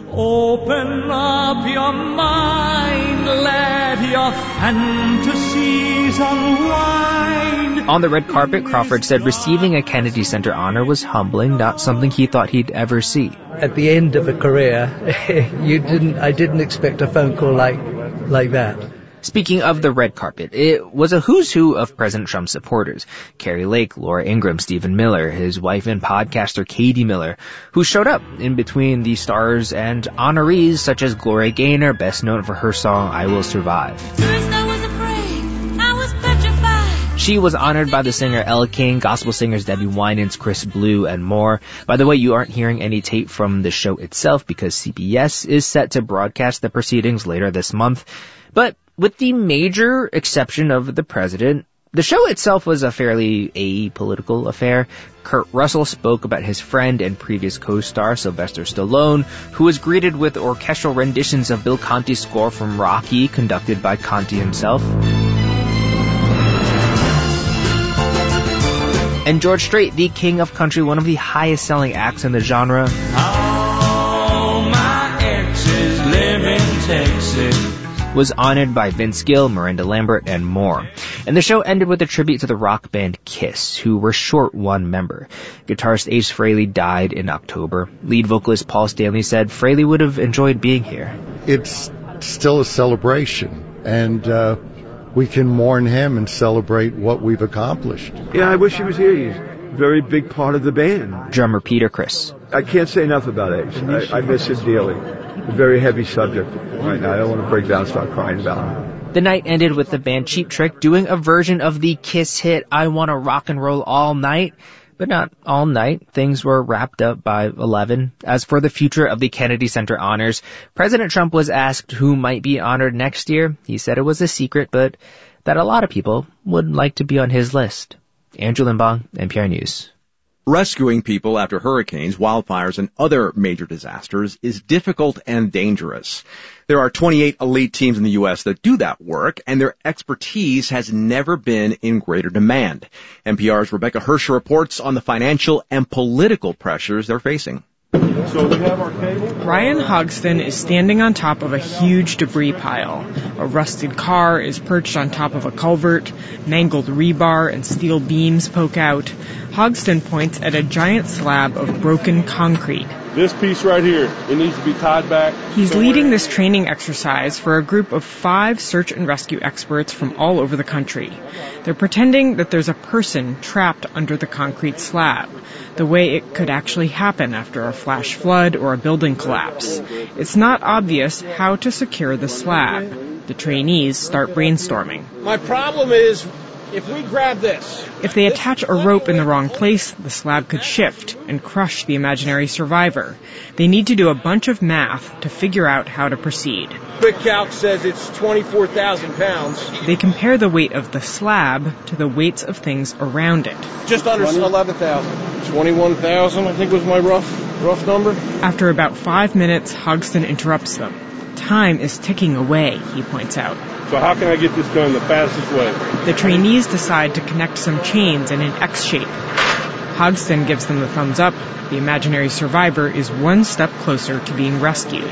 Open up your mind, let your fantasies unwind. On the red carpet, Crawford said receiving a Kennedy Center honor was humbling, not something he thought he'd ever see. At the end of a career, you didn't, I didn't expect a phone call like, like that. Speaking of the red carpet, it was a who's who of President Trump's supporters. Carrie Lake, Laura Ingraham, Stephen Miller, his wife and podcaster Katie Miller, who showed up in between the stars and honorees such as Gloria Gaynor, best known for her song I Will Survive. She was honored by the singer Elle King, gospel singers Debbie Winans, Chris Blue, and more. By the way, you aren't hearing any tape from the show itself because C B S is set to broadcast the proceedings later this month. But with the major exception of the president, the show itself was a fairly apolitical affair. Kurt Russell spoke about his friend and previous co-star Sylvester Stallone, who was greeted with orchestral renditions of Bill Conti's score from Rocky, conducted by Conti himself. And George Strait, the king of country, one of the highest-selling acts in the genre. All my exes live in Texas. Was honored by Vince Gill, Miranda Lambert, and more. And the show ended with a tribute to the rock band Kiss, who were short one member. Guitarist Ace Frehley died in October. Lead vocalist Paul Stanley said Frehley would have enjoyed being here. It's still a celebration, and uh, we can mourn him and celebrate what we've accomplished. Yeah, I wish he was here. He's a very big part of the band. Drummer Peter Criss. I can't say enough about Ace. I, I miss him dearly. A very heavy subject right now. I don't want to break down and start crying about him. The night ended with the band Cheap Trick doing a version of the Kiss hit I Wanna Rock and Roll All Night. But not all night. Things were wrapped up by eleven. As for the future of the Kennedy Center honors, President Trump was asked who might be honored next year. He said it was a secret, but that a lot of people would like to be on his list. Andrew Limbong, N P R News. Rescuing people after hurricanes, wildfires, and other major disasters is difficult and dangerous. There are twenty-eight elite teams in the U S that do that work, and their expertise has never been in greater demand. N P R's Rebecca Hersher reports on the financial and political pressures they're facing. So we have our cable. Ryan Hogston is standing on top of a huge debris pile. A rusted car is perched on top of a culvert. Mangled rebar and steel beams poke out. Hogston points at a giant slab of broken concrete. This piece right here, it needs to be tied back. He's leading this training exercise for a group of five search and rescue experts from all over the country. They're pretending that there's a person trapped under the concrete slab, the way it could actually happen after a flash flood or a building collapse. It's not obvious how to secure the slab. The trainees start brainstorming. My problem is, if we grab this... If they attach a rope in the wrong place, the slab could shift and crush the imaginary survivor. They need to do a bunch of math to figure out how to proceed. Quick calc says it's twenty-four thousand pounds. They compare the weight of the slab to the weights of things around it. Just under eleven thousand. twenty-one thousand, I think was my rough, rough number. After about five minutes, Hogston interrupts them. Time is ticking away, he points out. So how can I get this done the fastest way? The trainees decide to connect some chains in an X shape. Hogston gives them the thumbs up. The imaginary survivor is one step closer to being rescued.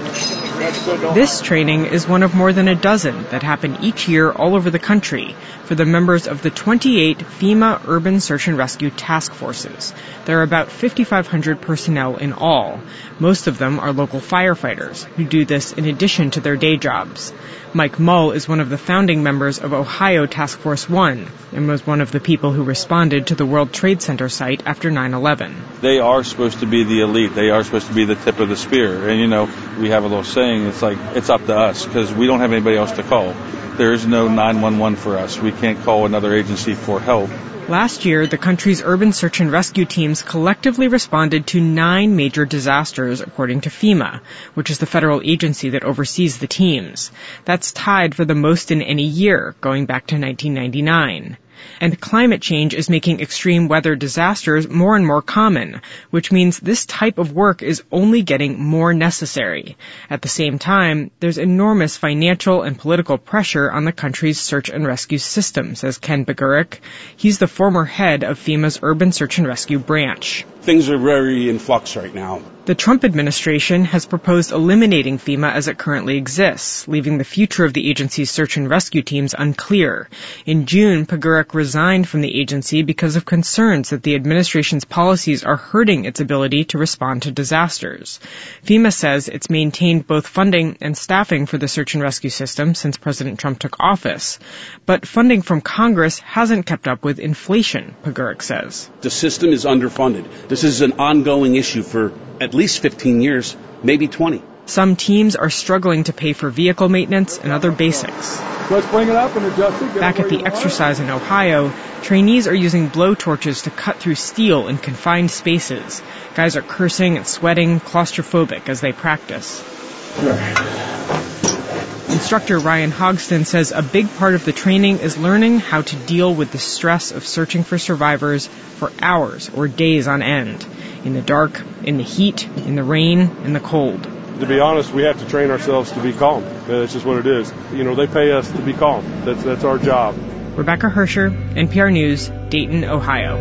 This training is one of more than a dozen that happen each year all over the country for the members of the twenty-eight FEMA Urban Search and Rescue Task Forces. There are about fifty-five hundred personnel in all. Most of them are local firefighters who do this in addition to their day jobs. Mike Mull is one of the founding members of Ohio Task Force One and was one of the people who responded to the World Trade Center site after nine eleven. They are supposed to be the elite. They are supposed to be the tip of the spear. And, you know, we have a little saying, it's like, it's up to us because we don't have anybody else to call. There is no nine one one for us. We can't call another agency for help. Last year, the country's urban search and rescue teams collectively responded to nine major disasters, according to FEMA, which is the federal agency that oversees the teams. That's tied for the most in any year, going back to nineteen ninety-nine. And climate change is making extreme weather disasters more and more common, which means this type of work is only getting more necessary. At the same time, there's enormous financial and political pressure on the country's search and rescue system, says Ken Beguric. He's the former head of FEMA's Urban Search and Rescue branch. Things are very in flux right now. The Trump administration has proposed eliminating FEMA as it currently exists, leaving the future of the agency's search and rescue teams unclear. In June, Beguric resigned from the agency because of concerns that the administration's policies are hurting its ability to respond to disasters. FEMA says it's maintained both funding and staffing for the search and rescue system since President Trump took office. But funding from Congress hasn't kept up with inflation, Beguric says. The system is underfunded. This is an ongoing issue for at least fifteen years, maybe twenty. Some teams are struggling to pay for vehicle maintenance and other basics. Let's bring it up and adjust it. Back at the exercise in Ohio, trainees are using blowtorches to cut through steel in confined spaces. Guys are cursing and sweating, claustrophobic as they practice. Instructor Ryan Hogston says a big part of the training is learning how to deal with the stress of searching for survivors for hours or days on end. In the dark, in the heat, in the rain, in the cold. To be honest, we have to train ourselves to be calm. That's just what it is. You know, they pay us to be calm. That's that's our job. Rebecca Hersher, N P R News, Dayton, Ohio.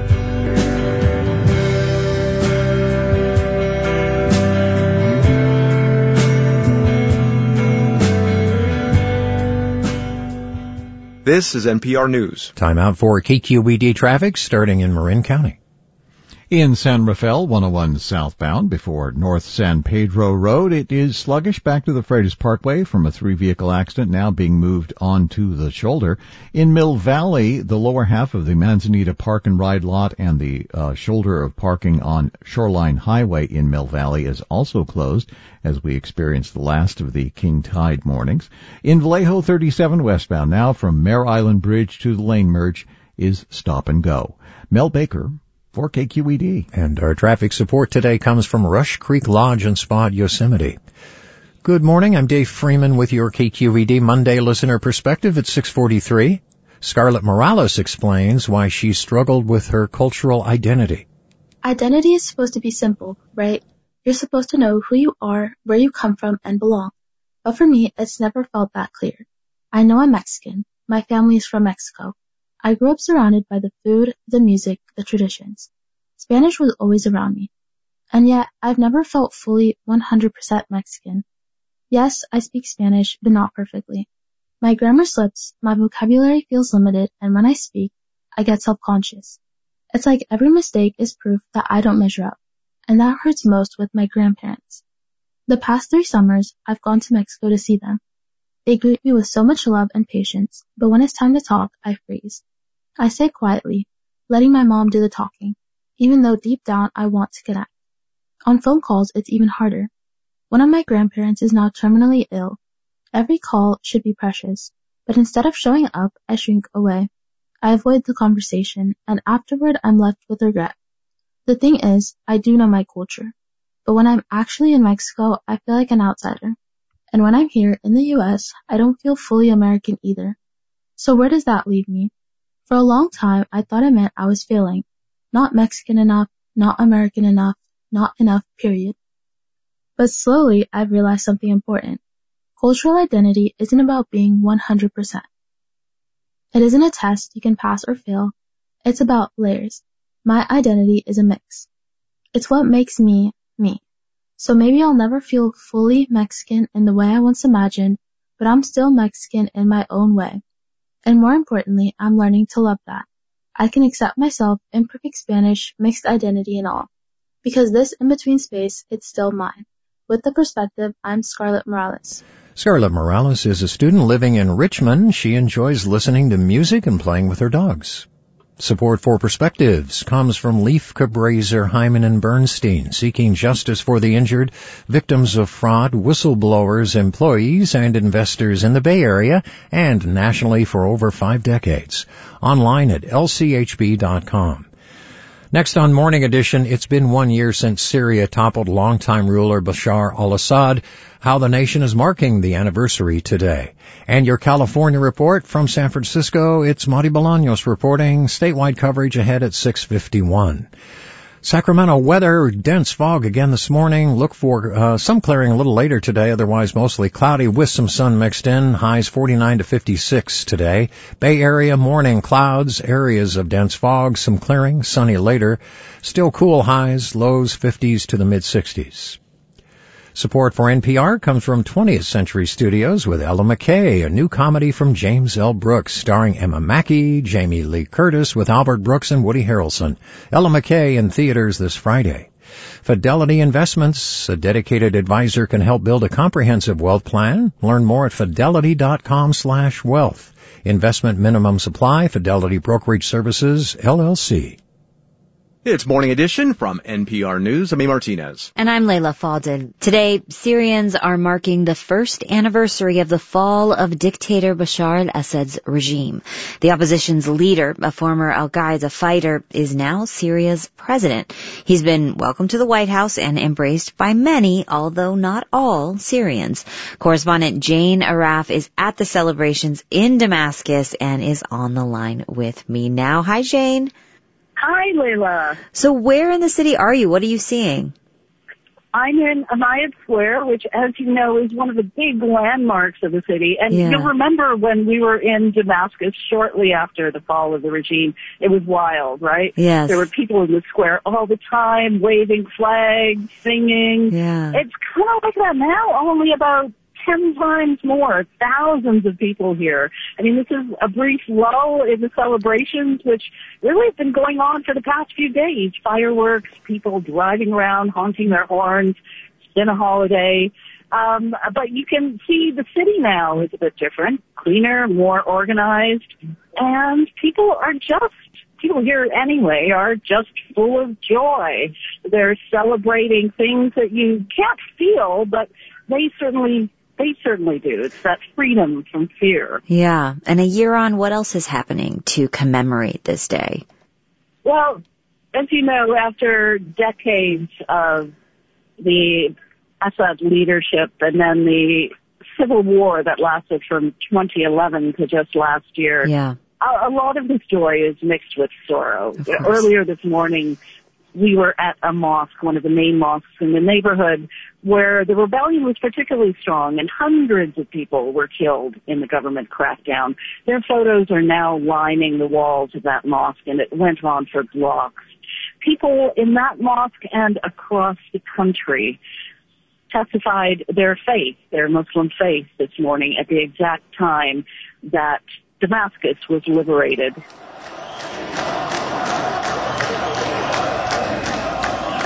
This is N P R News. Time out for K Q E D traffic starting in Marin County. In San Rafael, one oh one southbound before North San Pedro Road, it is sluggish back to the Freitas Parkway from a three-vehicle accident now being moved onto the shoulder. In Mill Valley, the lower half of the Manzanita Park and Ride lot and the uh, shoulder of parking on Shoreline Highway in Mill Valley is also closed as we experience the last of the King Tide mornings. In Vallejo, thirty-seven westbound now from Mare Island Bridge to the lane merge is stop and go. Mel Baker for K Q E D. And our traffic support today comes from Rush Creek Lodge and Spa at Yosemite. Good morning, I'm Dave Freeman with your K Q E D Monday Listener Perspective at six forty-three. Scarlett Morales explains why she struggled with her cultural identity. Identity is supposed to be simple, right? You're supposed to know who you are, where you come from, and belong. But for me, it's never felt that clear. I know I'm Mexican. My family is from Mexico. I grew up surrounded by the food, the music, the traditions. Spanish was always around me. And yet, I've never felt fully one hundred percent Mexican. Yes, I speak Spanish, but not perfectly. My grammar slips, my vocabulary feels limited, and when I speak, I get self-conscious. It's like every mistake is proof that I don't measure up. and that hurts most with my grandparents. The past three summers, I've gone to Mexico to see them. They greet me with so much love and patience, but when it's time to talk, I freeze. I say quietly, letting my mom do the talking, even though deep down I want to connect. On phone calls, it's even harder. One of my grandparents is now terminally ill. Every call should be precious, but instead of showing up, I shrink away. I avoid the conversation, and afterward I'm left with regret. The thing is, I do know my culture, but when I'm actually in Mexico, I feel like an outsider. And when I'm here in the U S, I don't feel fully American either. So where does that leave me? For a long time, I thought it meant I was failing. Not Mexican enough, not American enough, not enough, period. But slowly, I've realized something important. Cultural identity isn't about being one hundred percent. It isn't a test you can pass or fail. It's about layers. My identity is a mix. It's what makes me, me. So maybe I'll never feel fully Mexican in the way I once imagined, but I'm still Mexican in my own way. And more importantly, I'm learning to love that. I can accept myself in perfect Spanish, mixed identity and all. Because this in-between space, it's still mine. With the perspective, I'm Scarlett Morales. Scarlett Morales is a student living in Richmond. She enjoys listening to music and playing with her dogs. Support for Perspectives comes from Leif, Cabraser, Hyman, and Bernstein, seeking justice for the injured, victims of fraud, whistleblowers, employees, and investors in the Bay Area and nationally for over five decades. Online at L C H B dot com. Next on Morning Edition, it's been one year since Syria toppled longtime ruler Bashar al-Assad, how the nation is marking the anniversary today. And your California report from San Francisco, it's Marty Bolaños reporting statewide coverage ahead at six fifty-one. Sacramento weather, dense fog again this morning. Look for uh, some clearing a little later today, otherwise mostly cloudy with some sun mixed in. Highs forty-nine to fifty-six today. Bay Area, morning clouds, areas of dense fog, some clearing, sunny later. Still cool highs, lows fifties to the mid-sixties. Support for N P R comes from twentieth Century Studios with Ella McKay, a new comedy from James L. Brooks, starring Emma Mackey, Jamie Lee Curtis, with Albert Brooks and Woody Harrelson. Ella McKay in theaters this Friday. Fidelity Investments, a dedicated advisor can help build a comprehensive wealth plan. Learn more at fidelity dot com slash wealth. Investment minimum supply, Fidelity Brokerage Services, L L C. It's Morning Edition from N P R News. I'm A. Martinez. And I'm Layla Faldin. Today, Syrians are marking the first anniversary of the fall of dictator Bashar al-Assad's regime. The opposition's leader, a former al-Qaeda fighter, is now Syria's president. He's been welcomed to the White House and embraced by many, although not all, Syrians. Correspondent Jane Araf is at the celebrations in Damascus and is on the line with me now. Hi, Jane. Hi, Layla. So where in the city are you? What are you seeing? I'm in Amayat Square, which, as you know, is one of the big landmarks of the city. And yeah. You'll remember when we were in Damascus shortly after the fall of the regime, it was wild, right? Yes. There were people in the square all the time, waving flags, singing. Yeah. It's kind of like that now, only about ten times more, thousands of people here. I mean, this is a brief lull in the celebrations, which really have been going on for the past few days. Fireworks, people driving around, honking their horns. It's been a holiday. Um, but you can see the city now is a bit different, cleaner, more organized, and people are just People here anyway are just full of joy. They're celebrating things that you can't feel, but they certainly They certainly do. It's that freedom from fear. Yeah. And a year on, what else is happening to commemorate this day? Well, as you know, after decades of the Assad leadership and then the civil war that lasted from twenty eleven to just last year, yeah. a, a lot of this joy is mixed with sorrow. Earlier this morning, we were at a mosque, one of the main mosques in the neighborhood, where the rebellion was particularly strong and hundreds of people were killed in the government crackdown. Their photos are now lining the walls of that mosque, and it went on for blocks. People in that mosque and across the country testified their faith, their Muslim faith, this morning at the exact time that Damascus was liberated.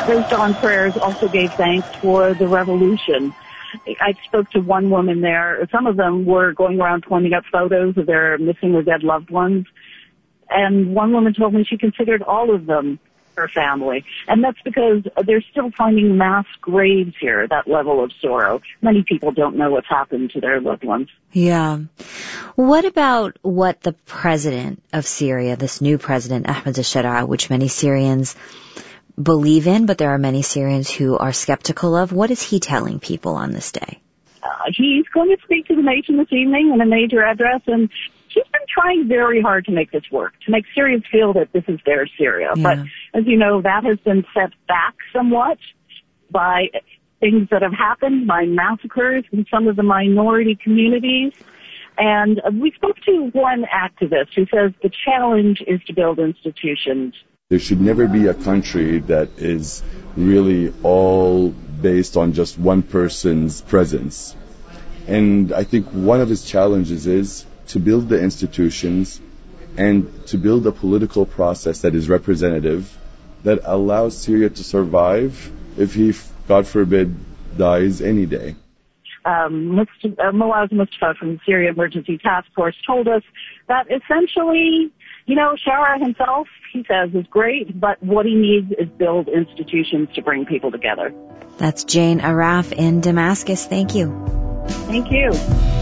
Those dawn prayers also gave thanks for the revolution. I spoke to one woman there. Some of them were going around pointing up photos of their missing or dead loved ones. And one woman told me she considered all of them her family. And that's because they're still finding mass graves here, that level of sorrow. Many people don't know what's happened to their loved ones. Yeah. What about what the president of Syria, this new president, Ahmed al-Sharaa, which many Syrians believe in, but there are many Syrians who are skeptical of. What is he telling people on this day? Uh, he's going to speak to the nation this evening in a major address, and he's been trying very hard to make this work, to make Syrians feel that this is their Syria. Yeah. But as you know, that has been set back somewhat by things that have happened, by massacres in some of the minority communities. And we spoke to one activist who says the challenge is to build institutions. There should never be a country that is really all based on just one person's presence. And I think one of his challenges is to build the institutions and to build a political process that is representative, that allows Syria to survive if he, God forbid, dies any day. Um, Moaz Mustafa from the Syria Emergency Task Force told us that essentially, you know, Sharaa himself, he says, is great, but what he needs is build institutions to bring people together. That's Jane Arraf in Damascus. Thank you. Thank you.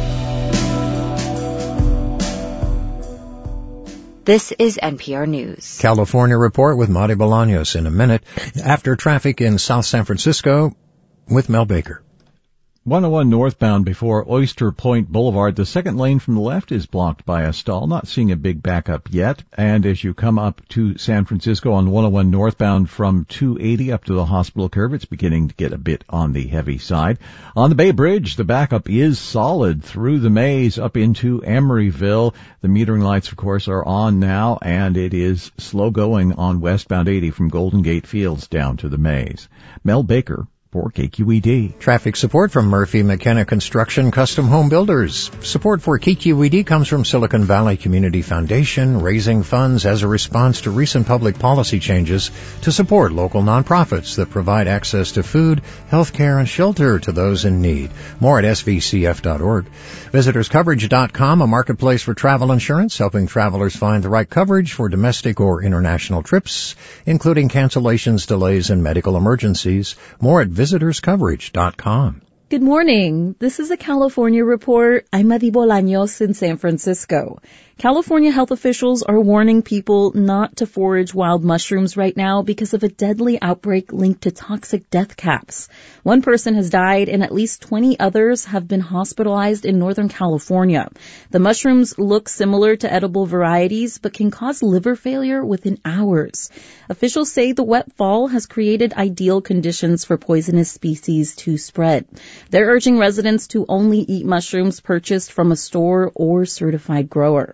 This is N P R News. California Report with Marty Bolaños in a minute. After traffic in South San Francisco with Mel Baker. one oh one northbound before Oyster Point Boulevard. The second lane from the left is blocked by a stall. Not seeing a big backup yet. And as you come up to San Francisco on one oh one northbound from two eighty up to the hospital curve, it's beginning to get a bit on the heavy side. On the Bay Bridge, the backup is solid through the maze up into Emeryville. The metering lights, of course, are on now, and it is slow going on westbound eighty from Golden Gate Fields down to the maze. Mel Baker for K Q E D. Traffic support from Murphy McKenna Construction Custom Home Builders. Support for K Q E D comes from Silicon Valley Community Foundation, raising funds as a response to recent public policy changes to support local nonprofits that provide access to food, health care, and shelter to those in need. More at S V C F dot org. Visitors Coverage dot com, a marketplace for travel insurance, helping travelers find the right coverage for domestic or international trips, including cancellations, delays, and medical emergencies. More at Visitors Coverage dot com. Good morning. This is a California Report. I'm Madi Bolaños in San Francisco. California health officials are warning people not to forage wild mushrooms right now because of a deadly outbreak linked to toxic death caps. One person has died and at least twenty others have been hospitalized in Northern California. The mushrooms look similar to edible varieties but can cause liver failure within hours. Officials say the wet fall has created ideal conditions for poisonous species to spread. They're urging residents to only eat mushrooms purchased from a store or certified grower.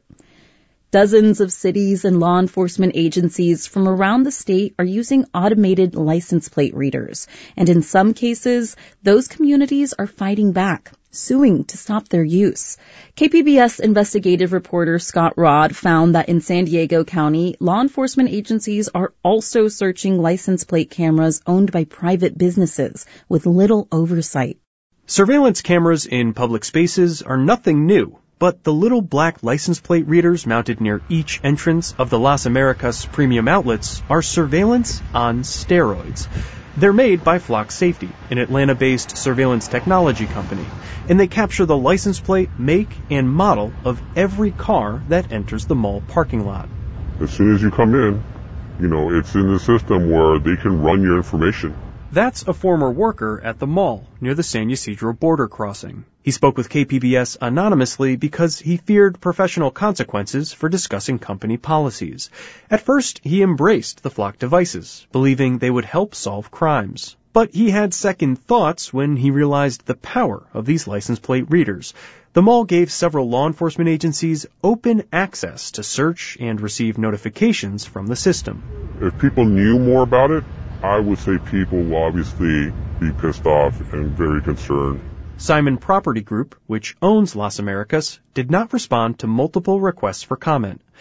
Dozens of cities and law enforcement agencies from around the state are using automated license plate readers. And in some cases, those communities are fighting back, suing to stop their use. K P B S investigative reporter Scott Rodd found that in San Diego County, law enforcement agencies are also searching license plate cameras owned by private businesses with little oversight. Surveillance cameras in public spaces are nothing new. But the little black license plate readers mounted near each entrance of the Las Americas premium outlets are surveillance on steroids. They're made by Flock Safety, an Atlanta-based surveillance technology company, and they capture the license plate, make, and model of every car that enters the mall parking lot. As soon as you come in, you know, it's in the system where they can run your information. That's a former worker at the mall near the San Ysidro border crossing. He spoke with K P B S anonymously because he feared professional consequences for discussing company policies. At first, he embraced the Flock devices, believing they would help solve crimes. But he had second thoughts when he realized the power of these license plate readers. The mall gave several law enforcement agencies open access to search and receive notifications from the system. If people knew more about it, I would say people will obviously be pissed off and very concerned. Simon Property Group, which owns Las Americas, did not respond to multiple requests for comment.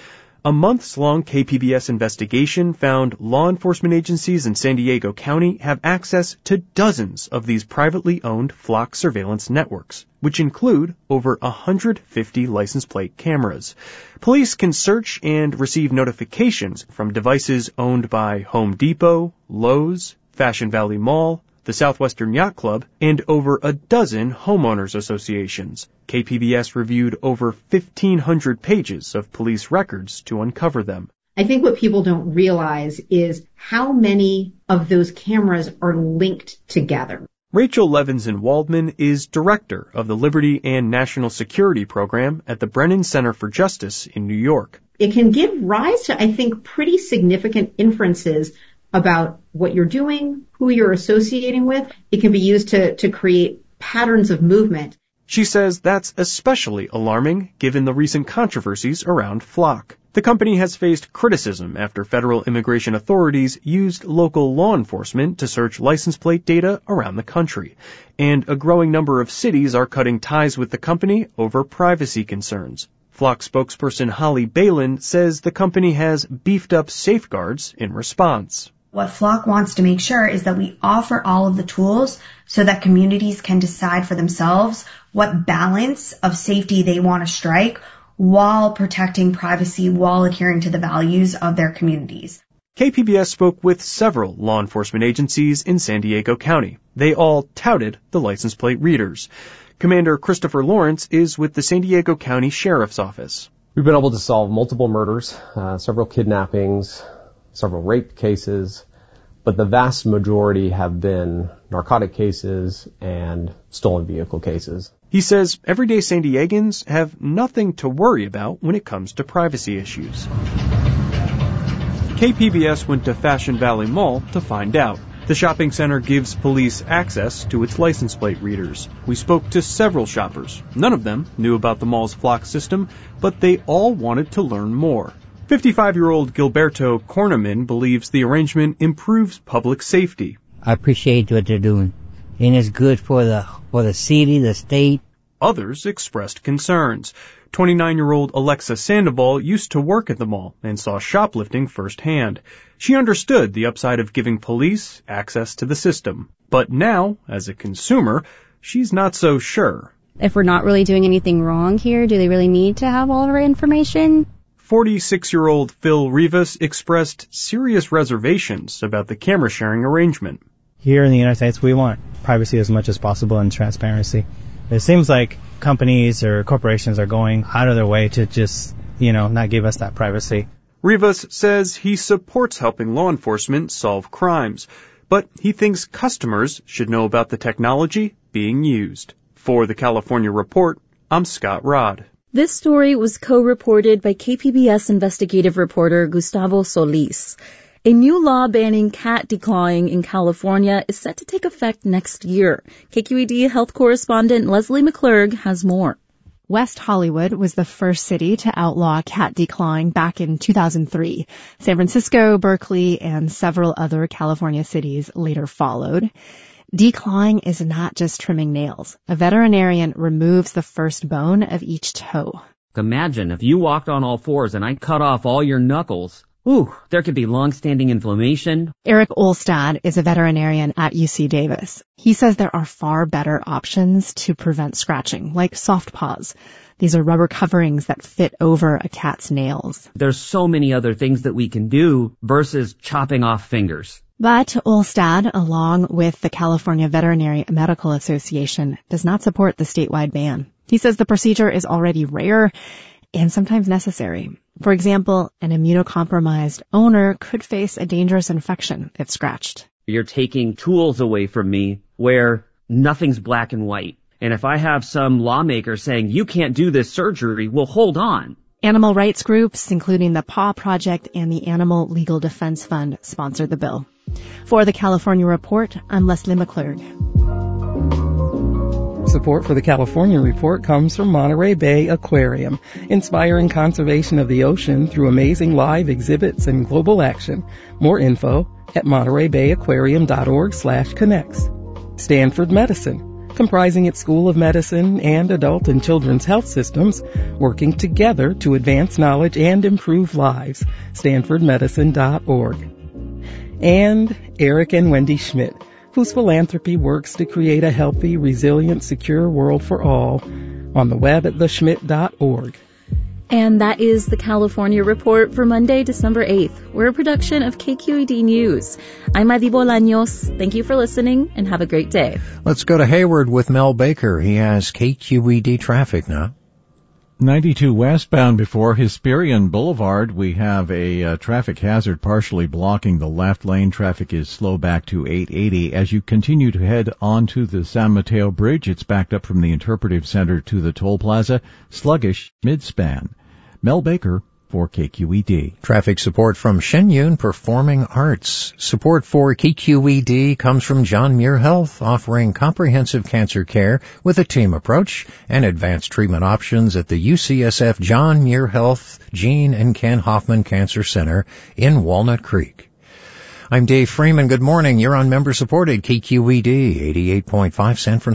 A months-long K P B S investigation found law enforcement agencies in San Diego County have access to dozens of these privately owned flock surveillance networks, which include over one hundred fifty license plate cameras. Police can search and receive notifications from devices owned by Home Depot, Lowe's, Fashion Valley Mall, the Southwestern Yacht Club, and over a dozen homeowners associations. K P B S reviewed over fifteen hundred pages of police records to uncover them. I think what people don't realize is how many of those cameras are linked together. Rachel Levinson-Waldman is director of the Liberty and National Security Program at the Brennan Center for Justice in New York. It can give rise to, I think, pretty significant inferences about what you're doing, who you're associating with. It can be used to, to create patterns of movement. She says that's especially alarming given the recent controversies around Flock. The company has faced criticism after federal immigration authorities used local law enforcement to search license plate data around the country. And a growing number of cities are cutting ties with the company over privacy concerns. Flock spokesperson Holly Balin says the company has beefed up safeguards in response. What Flock wants to make sure is that we offer all of the tools so that communities can decide for themselves what balance of safety they want to strike while protecting privacy, while adhering to the values of their communities. K P B S spoke with several law enforcement agencies in San Diego County. They all touted the license plate readers. Commander Christopher Lawrence is with the San Diego County Sheriff's Office. We've been able to solve multiple murders, uh, several kidnappings, several rape cases, but the vast majority have been narcotic cases and stolen vehicle cases. He says everyday San Diegans have nothing to worry about when it comes to privacy issues. K P B S went to Fashion Valley Mall to find out. The shopping center gives police access to its license plate readers. We spoke to several shoppers. None of them knew about the mall's Flock system, but they all wanted to learn more. fifty-five-year-old Gilberto Corneman believes the arrangement improves public safety. I appreciate what they're doing, and it's good for the for the city, the state. Others expressed concerns. twenty-nine-year-old Alexa Sandoval used to work at the mall and saw shoplifting firsthand. She understood the upside of giving police access to the system. But now, as a consumer, she's not so sure. If we're not really doing anything wrong here, do they really need to have all of our information? forty-six-year-old Phil Rivas expressed serious reservations about the camera sharing arrangement. Here in the United States, we want privacy as much as possible and transparency. It seems like companies or corporations are going out of their way to just, you know, not give us that privacy. Rivas says he supports helping law enforcement solve crimes, but he thinks customers should know about the technology being used. For the California Report, I'm Scott Rod. This story was co-reported by K P B S investigative reporter Gustavo Solis. A new law banning cat declawing in California is set to take effect next year. K Q E D health correspondent Leslie McClurg has more. West Hollywood was the first city to outlaw cat declawing back in two thousand three. San Francisco, Berkeley, and several other California cities later followed. Declawing is not just trimming nails. A veterinarian removes the first bone of each toe. Imagine if you walked on all fours and I cut off all your knuckles. Ooh, there could be long-standing inflammation. Eric Olstad is a veterinarian at U C Davis. He says there are far better options to prevent scratching, like soft paws. These are rubber coverings that fit over a cat's nails. There's so many other things that we can do versus chopping off fingers. But Olstad, along with the California Veterinary Medical Association, does not support the statewide ban. He says the procedure is already rare and sometimes necessary. For example, an immunocompromised owner could face a dangerous infection if scratched. You're taking tools away from me where nothing's black and white. And if I have some lawmaker saying, you can't do this surgery, well, hold on. Animal rights groups, including the Paw Project and the Animal Legal Defense Fund, sponsored the bill. For the California Report, I'm Leslie McClurg. Support for the California Report comes from Monterey Bay Aquarium, inspiring conservation of the ocean through amazing live exhibits and global action. More info at monterey bay aquarium dot org slash connects. Stanford Medicine. comprising its School of Medicine and Adult and Children's Health Systems, working together to advance knowledge and improve lives. Stanford Medicine dot org. And Eric and Wendy Schmidt, whose philanthropy works to create a healthy, resilient, secure world for all, on the web at the schmidt dot org. And that is the California Report for Monday, December eighth. We're a production of K Q E D News. I'm Adi Bolaños. Thank you for listening, and have a great day. Let's go to Hayward with Mel Baker. He has K Q E D traffic now. ninety-two westbound before Hesperian Boulevard, we have a uh, traffic hazard partially blocking the left lane. Traffic is slow back to eight eighty. As you continue to head onto the San Mateo Bridge, it's backed up from the Interpretive Center to the toll plaza. Sluggish midspan. Mel Baker for K Q E D. Traffic support from Shenyun Performing Arts. Support for K Q E D comes from John Muir Health, offering comprehensive cancer care with a team approach and advanced treatment options at the U C S F John Muir Health Gene and Ken Hoffman Cancer Center in Walnut Creek. I'm Dave Freeman. Good morning. You're on member-supported K Q E D eighty-eight point five San Francisco.